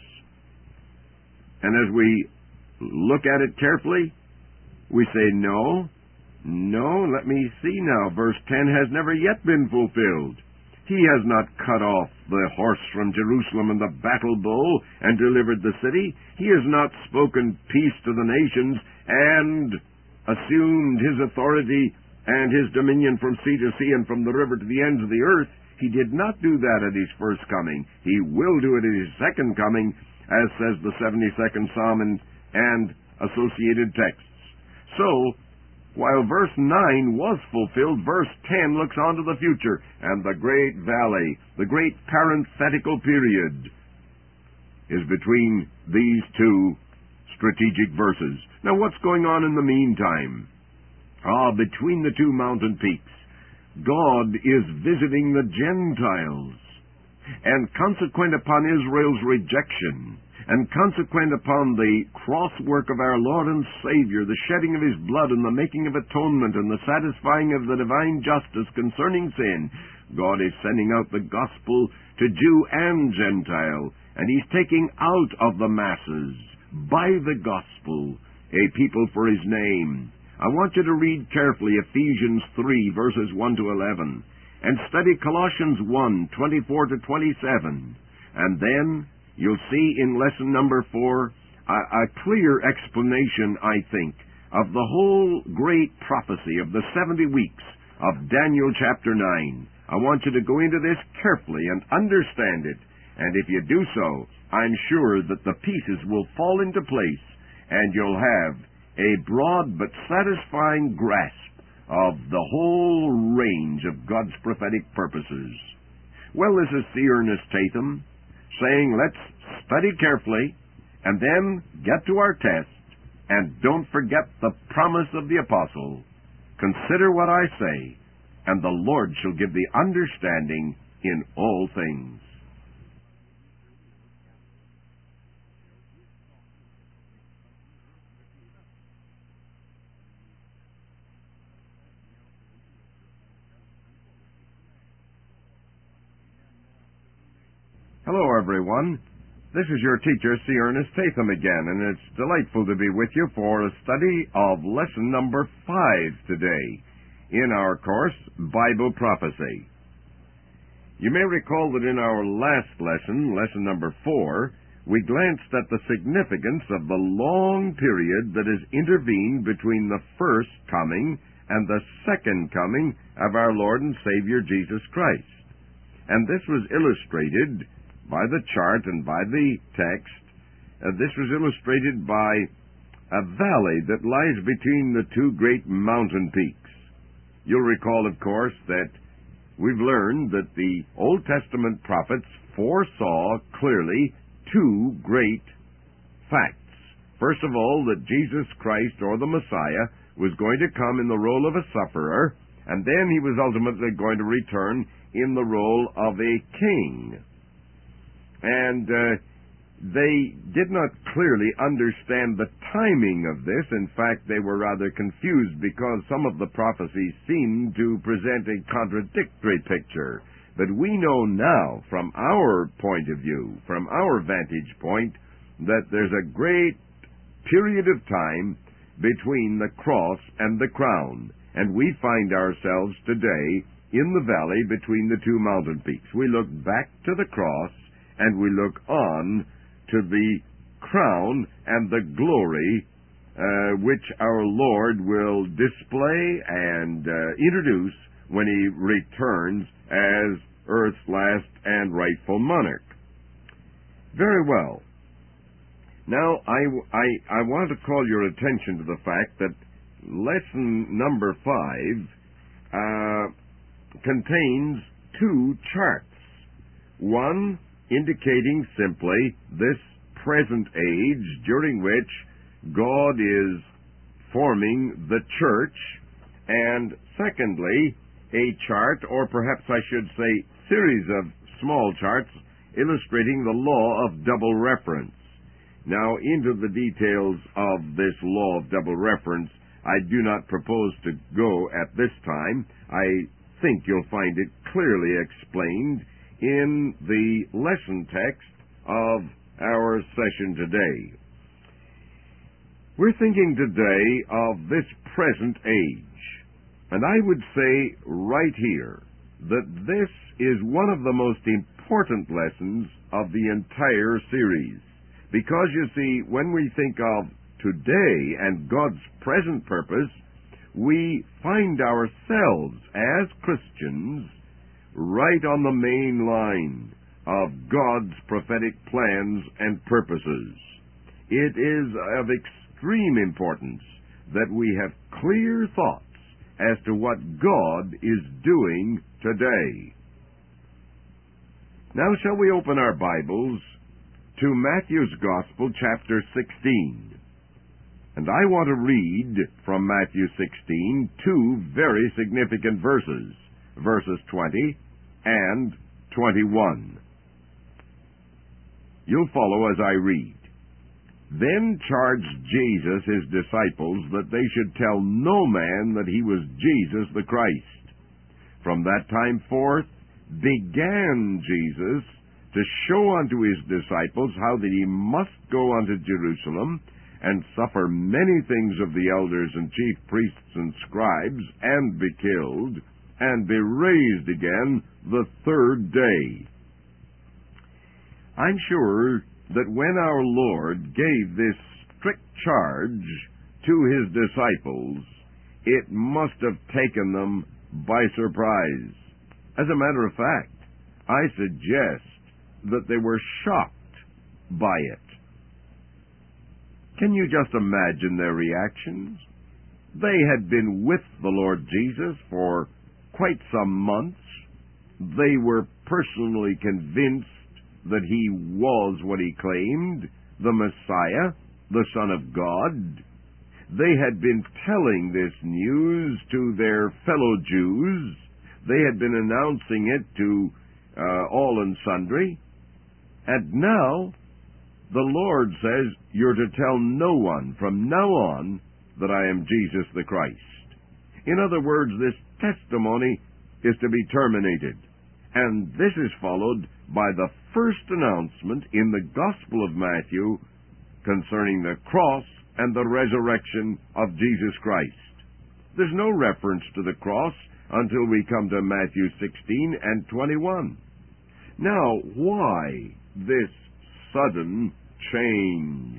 And as we look at it carefully, we say, no, let me see now. Verse 10 has never yet been fulfilled. He has not cut off the horse from Jerusalem and the battle bow and delivered the city. He has not spoken peace to the nations and assumed his authority and his dominion from sea to sea and from the river to the ends of the earth. He did not do that at his first coming. He will do it at his second coming, as says the 72nd Psalm and associated texts. So, while verse 9 was fulfilled, verse 10 looks on to the future, and the great valley, the great parenthetical period, is between these two strategic verses. Now, what's going on in the meantime? Between the two mountain peaks, God is visiting the Gentiles, and consequent upon Israel's rejection, and consequent upon the cross work of our Lord and Savior, the shedding of his blood and the making of atonement and the satisfying of the divine justice concerning sin, God is sending out the gospel to Jew and Gentile, and he's taking out of the masses, by the gospel, a people for his name. I want you to read carefully Ephesians 3, verses 1 to 11, and study Colossians 1, 24 to 27, and then you'll see in lesson number 4 a clear explanation, I think, of the whole great prophecy of the 70 weeks of Daniel chapter 9. I want you to go into this carefully and understand it. And if you do so, I'm sure that the pieces will fall into place and you'll have a broad but satisfying grasp of the whole range of God's prophetic purposes. Well, this is C. Ernest Tatham saying, let's study carefully and then get to our test, and don't forget the promise of the apostle. Consider what I say, and the Lord shall give thee understanding in all things. Hello, everyone. This is your teacher, C. Ernest Tatham again, and it's delightful to be with you for a study of lesson number 5 today in our course, Bible Prophecy. You may recall that in our last lesson, lesson number 4, we glanced at the significance of the long period that has intervened between the first coming and the second coming of our Lord and Savior Jesus Christ. And this was illustrated by the chart and by the text. This was illustrated by a valley that lies between the two great mountain peaks. You'll recall, of course, that we've learned that the Old Testament prophets foresaw clearly two great facts. First of all, that Jesus Christ, or the Messiah, was going to come in the role of a sufferer, and then he was ultimately going to return in the role of a king. And they did not clearly understand the timing of this. In fact, they were rather confused because some of the prophecies seemed to present a contradictory picture. But we know now, from our point of view, from our vantage point, that there's a great period of time between the cross and the crown. And we find ourselves today in the valley between the two mountain peaks. We look back to the cross, and we look on to the crown and the glory which our Lord will display and introduce when he returns as earth's last and rightful monarch. Very well. Now, I want to call your attention to the fact that lesson number 5 contains two charts. One indicating simply this present age during which God is forming the church, and secondly, a chart, or perhaps I should say series of small charts, illustrating the law of double reference. Now, into the details of this law of double reference, I do not propose to go at this time. I think you'll find it clearly explained in the lesson text of our session today. We're thinking today of this present age, and I would say right here that this is one of the most important lessons of the entire series, because you see, when we think of today and God's present purpose, we find ourselves as Christians right on the main line of God's prophetic plans and purposes. It is of extreme importance that we have clear thoughts as to what God is doing today. Now, shall we open our Bibles to Matthew's Gospel, chapter 16. And I want to read from Matthew 16 two very significant verses, verses 20 and 21. You'll follow as I read. Then charged Jesus his disciples that they should tell no man that he was Jesus the Christ. From that time forth began Jesus to show unto his disciples how that he must go unto Jerusalem and suffer many things of the elders and chief priests and scribes, and be killed, and be raised again the third day. I'm sure that when our Lord gave this strict charge to his disciples, it must have taken them by surprise. As a matter of fact, I suggest that they were shocked by it. Can you just imagine their reactions? They had been with the Lord Jesus for quite some months. They were personally convinced that he was what he claimed, the Messiah, the Son of God. They had been telling this news to their fellow Jews. They had been announcing it to all and sundry. And now, the Lord says, you're to tell no one from now on that I am Jesus the Christ. In other words, this testimony is to be terminated. And this is followed by the first announcement in the Gospel of Matthew concerning the cross and the resurrection of Jesus Christ. There's no reference to the cross until we come to Matthew 16 and 21. Now, why this sudden change?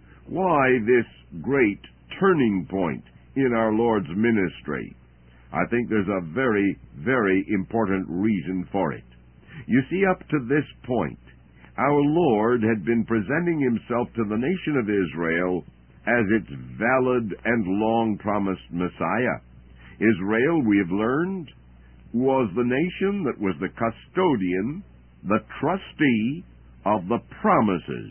Why this great turning point in our Lord's ministry? I think there's a very, very important reason for it. You see, up to this point, our Lord had been presenting himself to the nation of Israel as its valid and long-promised Messiah. Israel, we have learned, was the nation that was the custodian, the trustee of the promises.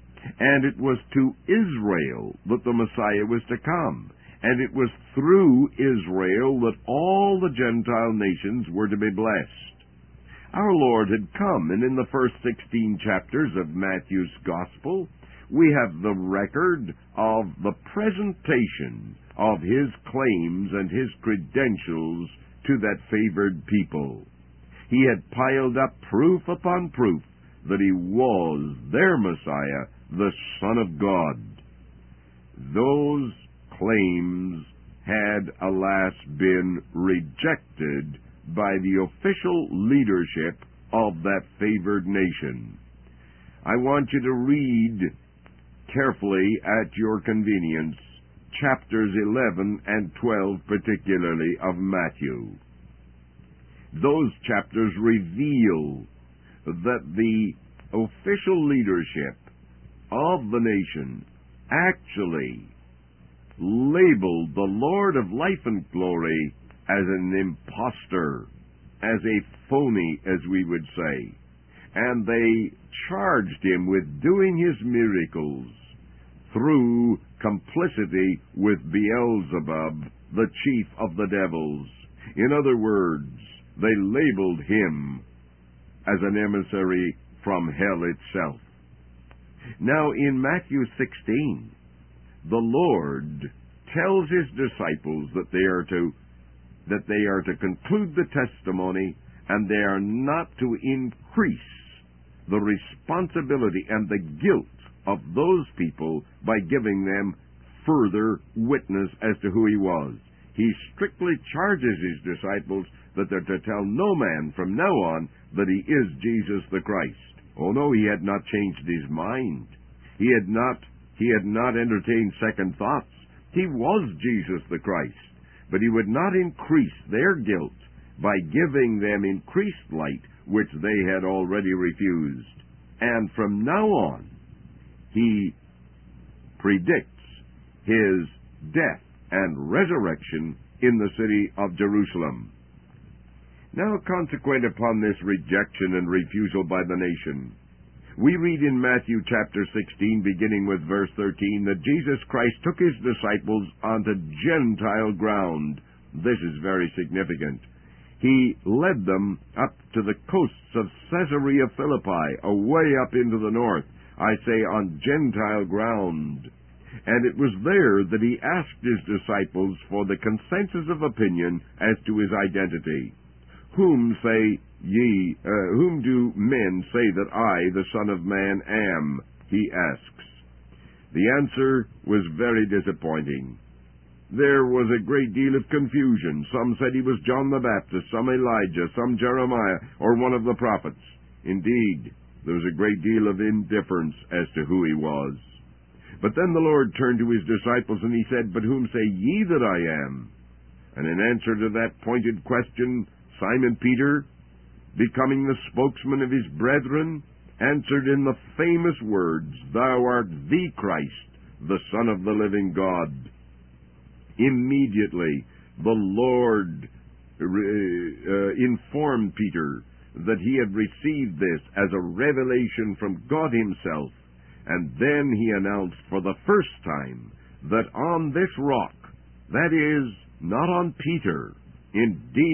And it was to Israel that the Messiah was to come. And it was through Israel that all the Gentile nations were to be blessed. Our Lord had come, and in the first 16 chapters of Matthew's Gospel, we have the record of the presentation of his claims and his credentials to that favored people. He had piled up proof upon proof that he was their Messiah, the Son of God. Those claims had, alas, been rejected by the official leadership of that favored nation. I want you to read carefully at your convenience chapters 11 and 12 particularly of Matthew. Those chapters reveal that the official leadership of the nation actually labeled the Lord of life and glory as an impostor, as a phony, as we would say. And they charged him with doing his miracles through complicity with Beelzebub, the chief of the devils. In other words, they labeled him as an emissary from hell itself. Now, in Matthew 16, the Lord tells his disciples that they are to conclude the testimony, and they are not to increase the responsibility and the guilt of those people by giving them further witness as to who he was. He strictly charges his disciples that they're to tell no man from now on that he is Jesus the Christ. Oh no, he had not changed his mind. He had not entertained second thoughts. He was Jesus the Christ, but he would not increase their guilt by giving them increased light, which they had already refused. And from now on, he predicts his death and resurrection in the city of Jerusalem. Now, consequent upon this rejection and refusal by the nation, we read in Matthew chapter 16, beginning with verse 13, that Jesus Christ took his disciples onto Gentile ground. This is very significant. He led them up to the coasts of Caesarea Philippi, away up into the north, I say on Gentile ground. And it was there that he asked his disciples for the consensus of opinion as to his identity. Whom do men say that I, the Son of Man, am? He asks. The answer was very disappointing. There was a great deal of confusion. Some said he was John the Baptist, some Elijah, some Jeremiah, or one of the prophets. Indeed, There was a great deal of indifference as to who he was. But then the Lord turned to his disciples and he said, "But whom say ye that I am?" And in answer to that pointed question, Simon Peter, becoming the spokesman of his brethren, answered in the famous words, "Thou art the Christ, the Son of the living God." Immediately, the Lord informed Peter that he had received this as a revelation from God himself, and then he announced for the first time that on this rock, that is, not on Peter, indeed,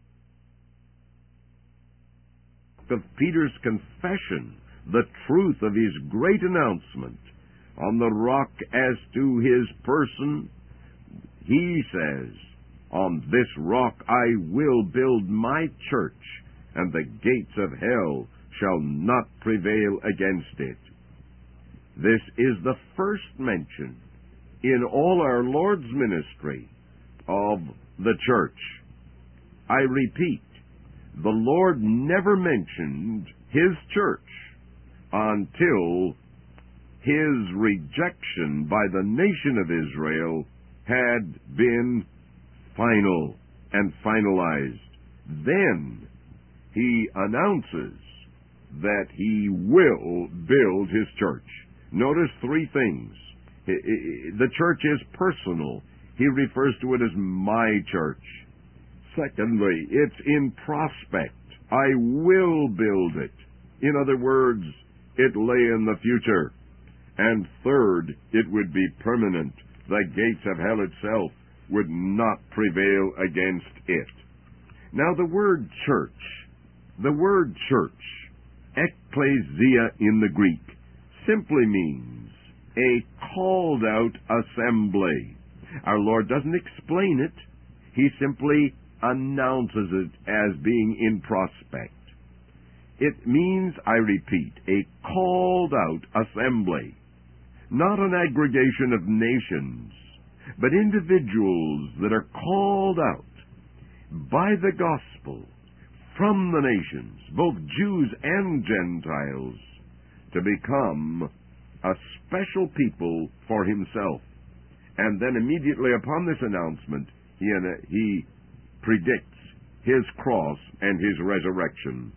of Peter's confession, the truth of his great announcement, on the rock as to his person, he says, "On this rock I will build my church, and the gates of hell shall not prevail against it." This is the first mention in all our Lord's ministry of the church. I repeat, the Lord never mentioned his church until his rejection by the nation of Israel had been final and finalized. Then he announces that he will build his church. Notice three things. The church is personal. He refers to it as my church. Secondly, it's in prospect. I will build it. In other words, it lay in the future. And third, it would be permanent. The gates of hell itself would not prevail against it. Now the word church, ekklesia in the Greek, simply means a called out assembly. Our Lord doesn't explain it. He simply announces it as being in prospect. It means, I repeat, a called out assembly. Not an aggregation of nations, but individuals that are called out by the gospel from the nations, both Jews and Gentiles, to become a special people for himself. And then immediately upon this announcement, he predicts his cross and his resurrection.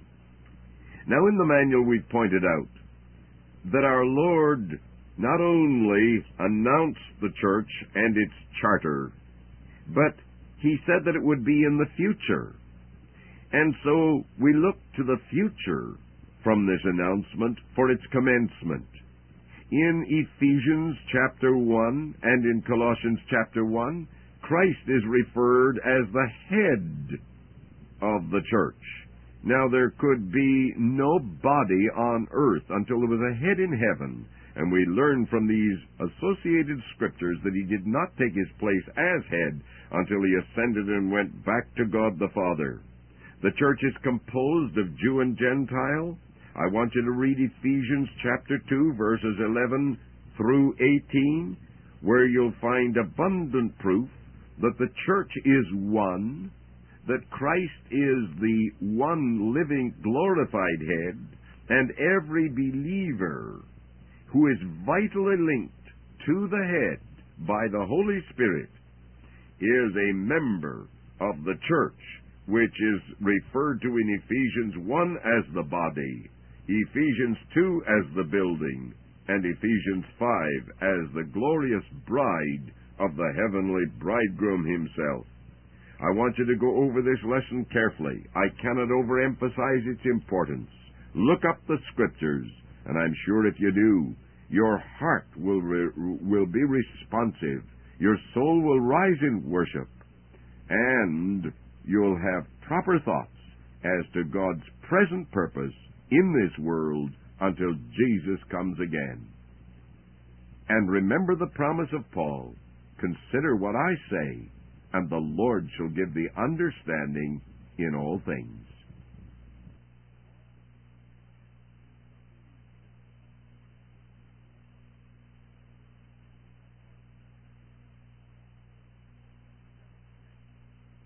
Now in the manual we've pointed out that our Lord not only announced the church and its charter, but he said that it would be in the future. And so we look to the future from this announcement for its commencement. In Ephesians chapter 1 and in Colossians chapter 1, Christ is referred as the head of the church. Now there could be no body on earth until there was a head in heaven, and we learn from these associated scriptures that he did not take his place as head until he ascended and went back to God the Father. The church is composed of Jew and Gentile. I want you to read Ephesians chapter 2, verses 11 through 18, where you'll find abundant proof that the church is one, that Christ is the one living, glorified head, and every believer who is vitally linked to the head by the Holy Spirit is a member of the church, which is referred to in Ephesians 1 as the body, Ephesians 2 as the building, and Ephesians 5 as the glorious bride of the heavenly bridegroom himself. I want you to go over this lesson carefully. I cannot overemphasize its importance. Look up the scriptures, and I'm sure if you do, your heart will be responsive. Your soul will rise in worship, and you'll have proper thoughts as to God's present purpose in this world until Jesus comes again. And remember the promise of Paul, "Consider what I say, and the Lord shall give thee understanding in all things."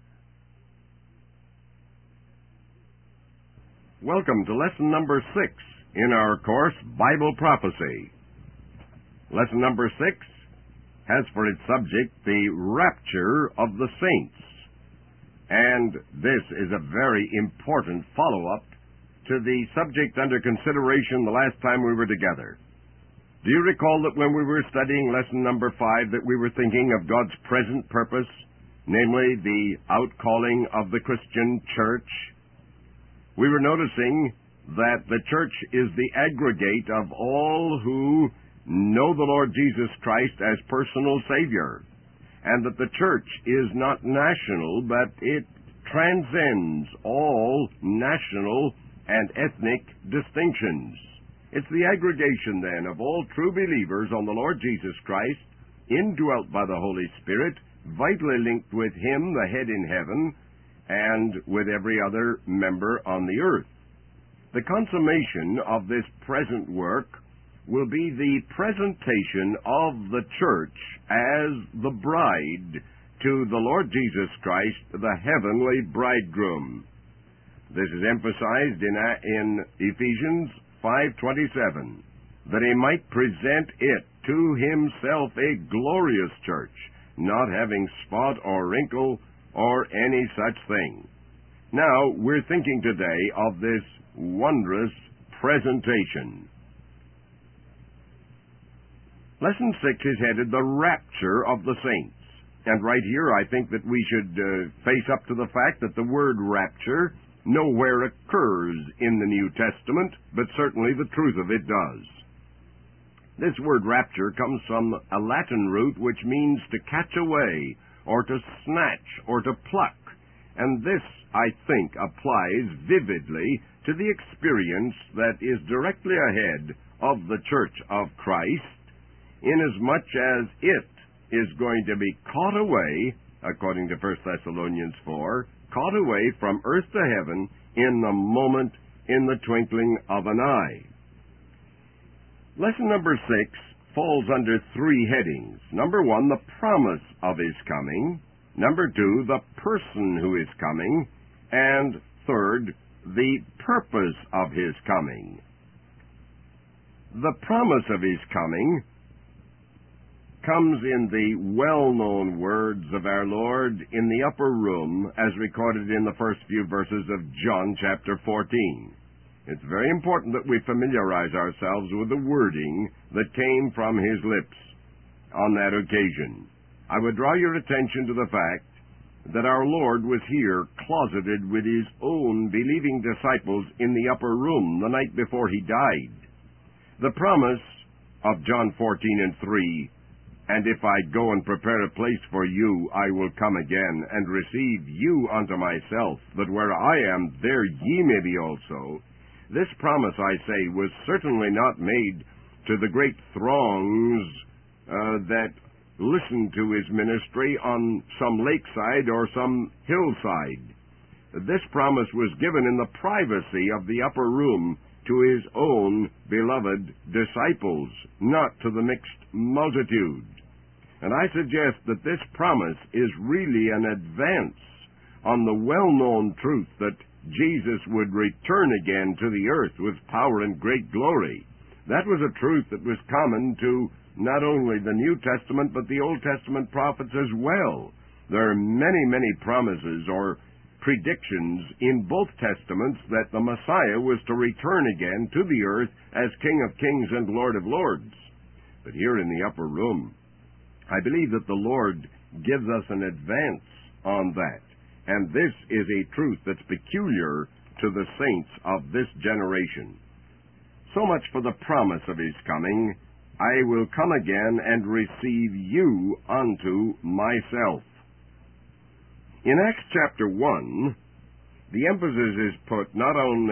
Welcome to lesson number 6 in our course, Bible Prophecy. Lesson number 6 has for its subject the rapture of the saints. And this is a very important follow-up to the subject under consideration the last time we were together. Do you recall that when we were studying lesson number 5 that we were thinking of God's present purpose, namely the outcalling of the Christian church? We were noticing that the church is the aggregate of all who know the Lord Jesus Christ as personal Savior, and that the church is not national, but it transcends all national and ethnic distinctions. It's the aggregation, then, of all true believers on the Lord Jesus Christ, indwelt by the Holy Spirit, vitally linked with Him, the head in heaven, and with every other member on the earth. The consummation of this present work will be the presentation of the church as the bride to the Lord Jesus Christ, the heavenly bridegroom. This is emphasized in Ephesians 5:27, that He might present it to Himself a glorious church, not having spot or wrinkle or any such thing. Now, we're thinking today of this wondrous presentation. Lesson 6 is headed The Rapture of the Saints. And right here, I think that we should face up to the fact that the word rapture nowhere occurs in the New Testament, but certainly the truth of it does. This word rapture comes from a Latin root which means to catch away, or to snatch, or to pluck. And this, I think, applies vividly to the experience that is directly ahead of the Church of Christ, inasmuch as it is going to be caught away, according to 1 Thessalonians 4, caught away from earth to heaven in the moment, in the twinkling of an eye. Lesson number 6 falls under 3 headings. Number 1, the promise of His coming. Number 2, the person who is coming. And third, the purpose of His coming. The promise of His coming comes in the well-known words of our Lord in the upper room, as recorded in the first few verses of John chapter 14. It's very important that we familiarize ourselves with the wording that came from His lips on that occasion. I would draw your attention to the fact that our Lord was here closeted with His own believing disciples in the upper room the night before He died. The promise of John 14:3, "And if I go and prepare a place for you, I will come again and receive you unto myself, that where I am, there ye may be also." This promise, I say, was certainly not made to the great throngs that listened to His ministry on some lakeside or some hillside. This promise was given in the privacy of the upper room to His own beloved disciples, not to the mixed multitude. And I suggest that this promise is really an advance on the well-known truth that Jesus would return again to the earth with power and great glory. That was a truth that was common to not only the New Testament, but the Old Testament prophets as well. There are many, many promises or predictions in both Testaments that the Messiah was to return again to the earth as King of Kings and Lord of Lords. But here in the upper room, I believe that the Lord gives us an advance on that. And this is a truth that's peculiar to the saints of this generation. So much for the promise of His coming. I will come again and receive you unto myself. In Acts chapter 1, the emphasis is put not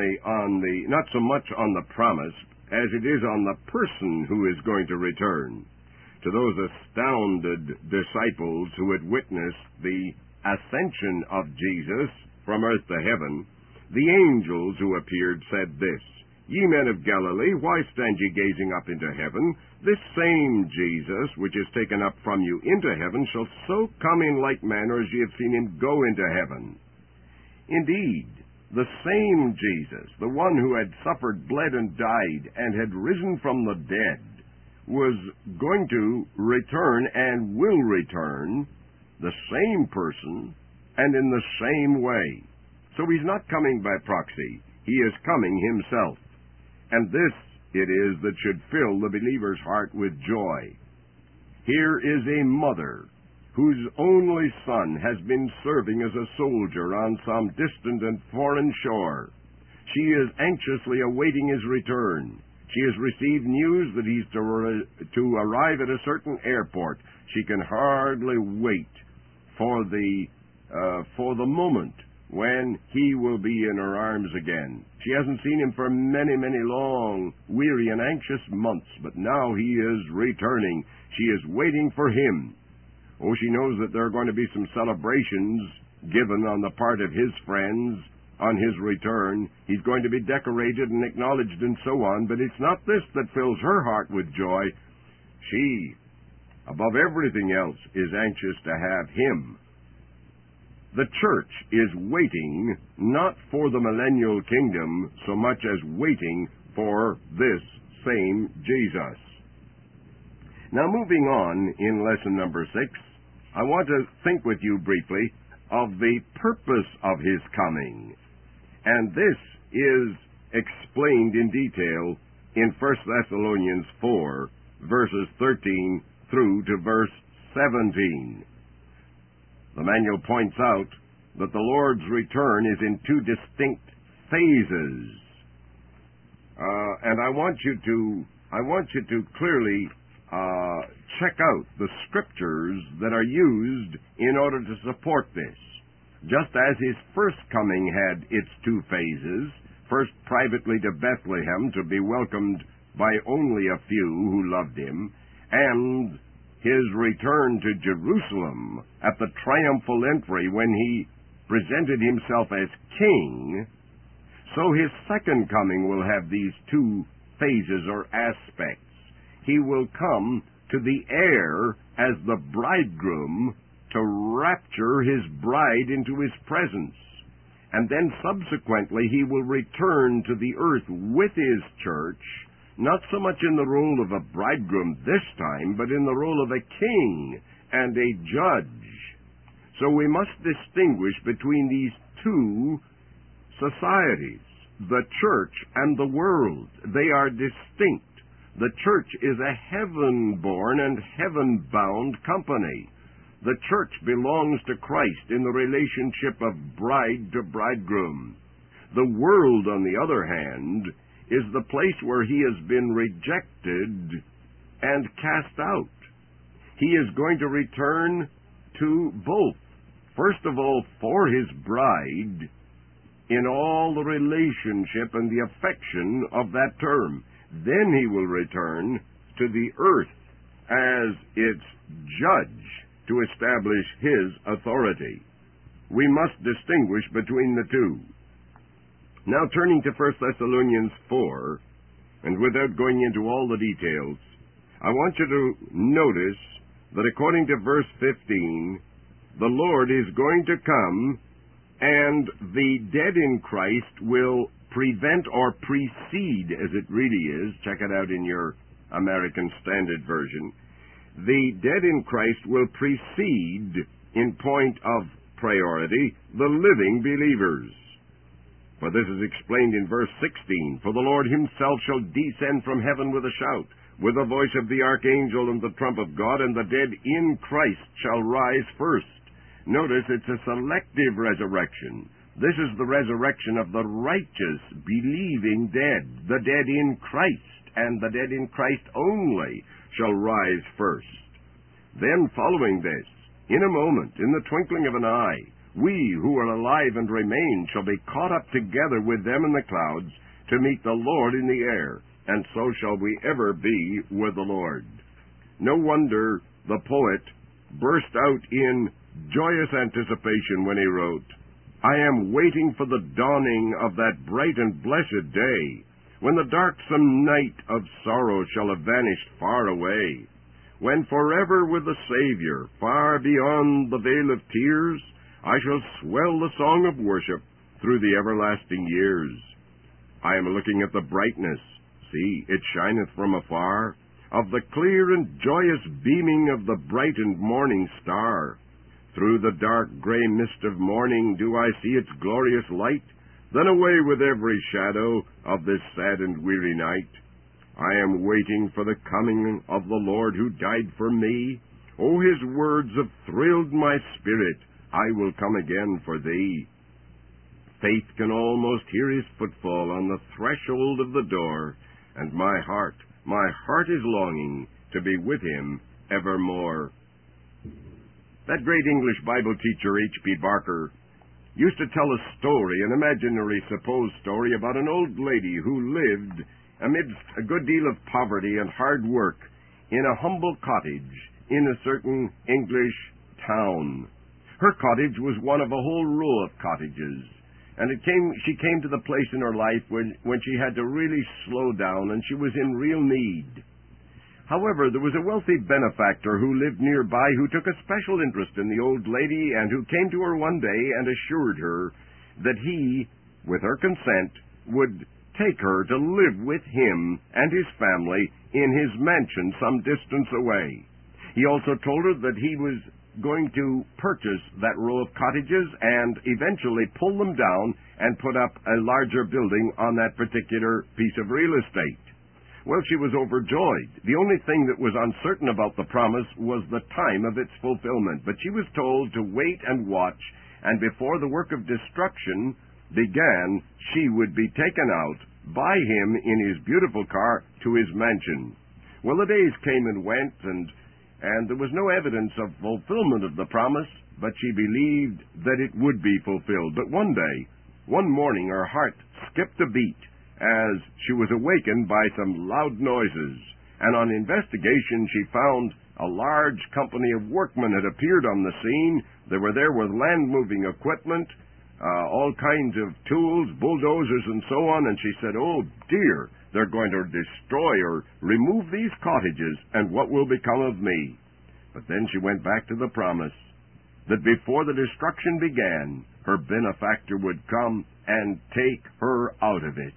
so much on the promise as it is on the person who is going to return. To those astounded disciples who had witnessed the ascension of Jesus from earth to heaven, the angels who appeared said this, "Ye men of Galilee, why stand ye gazing up into heaven? This same Jesus, which is taken up from you into heaven, shall so come in like manner as ye have seen Him go into heaven." Indeed, The same Jesus, the one who had suffered, bled, and died, and had risen from the dead, was going to return and will return, the same person and in the same way. So he's not coming by proxy. He is coming himself. And this it is that should fill the believer's heart with joy. Here is a mother whose only son has been serving as a soldier on some distant and foreign shore. She is anxiously awaiting his return. She has received news that he's to arrive at a certain airport. She can hardly wait for the moment when he will be in her arms again. She hasn't seen him for many, many long, weary, and anxious months, but now he is returning. She is waiting for him. Oh, she knows that there are going to be some celebrations given on the part of his friends on his return. He's going to be decorated and acknowledged and so on, but it's not this that fills her heart with joy. She, above everything else, is anxious to have him. The church is waiting not for the millennial kingdom so much as waiting for this same Jesus. Now, moving on in lesson number 6, I want to think with you briefly of the purpose of his coming. And this is explained in detail in 1 Thessalonians 4, verses 13 through to verse 17. The manual points out that the Lord's return is in 2 distinct phases. And I want you to clearly check out the scriptures that are used in order to support this. Just as his first coming had its 2 phases, first privately to Bethlehem to be welcomed by only a few who loved him, and his return to Jerusalem at the triumphal entry when he presented himself as king, so his second coming will have these 2 phases or aspects. He will come to the air as the bridegroom to rapture his bride into his presence. And then subsequently he will return to the earth with his church, not so much in the role of a bridegroom this time, but in the role of a king and a judge. So we must distinguish between these 2 societies, the church and the world. They are distinct. The church is a heaven-born and heaven-bound company. The church belongs to Christ in the relationship of bride to bridegroom. The world, on the other hand, is the place where he has been rejected and cast out. He is going to return to both. First of all, for his bride, in all the relationship and the affection of that term. Then he will return to the earth as its judge to establish his authority. We must distinguish between the 2. Now, turning to 1 Thessalonians 4, and without going into all the details, I want you to notice that according to verse 15, the Lord is going to come, and the dead in Christ will prevent or precede, as it really is. Check it out in your American Standard Version. The dead in Christ will precede, in point of priority, the living believers. For this is explained in verse 16. For the Lord himself shall descend from heaven with a shout, with the voice of the archangel and the trump of God, and the dead in Christ shall rise first. Notice it's a selective resurrection. This is the resurrection of the righteous, believing dead, the dead in Christ, and the dead in Christ only shall rise first. Then, following this, in a moment, in the twinkling of an eye, we who are alive and remain shall be caught up together with them in the clouds to meet the Lord in the air, and so shall we ever be with the Lord. No wonder the poet burst out in joyous anticipation when he wrote, I am waiting for the dawning of that bright and blessed day, when the darksome night of sorrow shall have vanished far away, when forever with the Savior, far beyond the veil of tears, I shall swell the song of worship through the everlasting years. I am looking at the brightness, see, it shineth from afar, of the clear and joyous beaming of the bright and morning star. Through the dark gray mist of morning do I see its glorious light, then away with every shadow of this sad and weary night. I am waiting for the coming of the Lord who died for me. Oh, his words have thrilled my spirit, I will come again for thee. Faith can almost hear his footfall on the threshold of the door, and my heart is longing to be with him evermore. That great English Bible teacher, H.B. Barker, used to tell a story, an imaginary supposed story, about an old lady who lived amidst a good deal of poverty and hard work in a humble cottage in a certain English town. Her cottage was one of a whole row of cottages, and she came to the place in her life when she had to really slow down and she was in real need. However, there was a wealthy benefactor who lived nearby who took a special interest in the old lady and who came to her one day and assured her that he, with her consent, would take her to live with him and his family in his mansion some distance away. He also told her that he was going to purchase that row of cottages and eventually pull them down and put up a larger building on that particular piece of real estate. Well, she was overjoyed. The only thing that was uncertain about the promise was the time of its fulfillment, but she was told to wait and watch, and before the work of destruction began, she would be taken out by him in his beautiful car to his mansion. Well, the days came and went, and there was no evidence of fulfillment of the promise, but she believed that it would be fulfilled. But one morning, her heart skipped a beat as she was awakened by some loud noises, and on investigation she found a large company of workmen had appeared on the scene. They were there with land-moving equipment, all kinds of tools, bulldozers, and so on, and she said, "Oh, dear, they're going to destroy or remove these cottages, and what will become of me?" But then she went back to the promise that before the destruction began, her benefactor would come and take her out of it.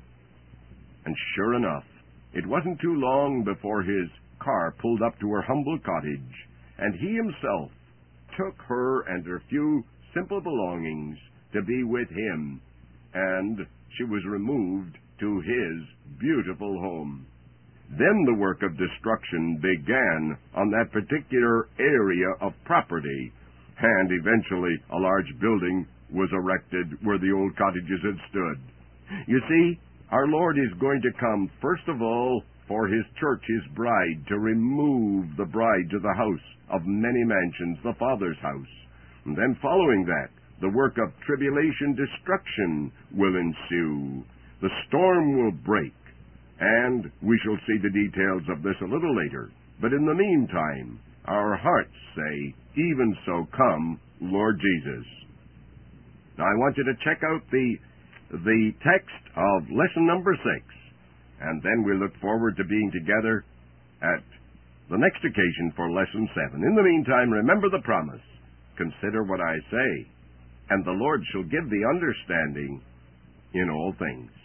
And sure enough, it wasn't too long before his car pulled up to her humble cottage, and he himself took her and her few simple belongings to be with him, and she was removed to his beautiful home. Then the work of destruction began on that particular area of property, and eventually a large building was erected where the old cottages had stood. You see, our Lord is going to come, first of all, for his church, his bride, to remove the bride to the house of many mansions, the Father's house. And then following that, the work of tribulation, destruction will ensue. The storm will break, and we shall see the details of this a little later. But in the meantime, our hearts say, "Even so come, Lord Jesus." Now I want you to check out the text of lesson number 6, and then we look forward to being together at the next occasion for lesson 7. In the meantime, remember the promise. Consider what I say, and the Lord shall give thee understanding in all things.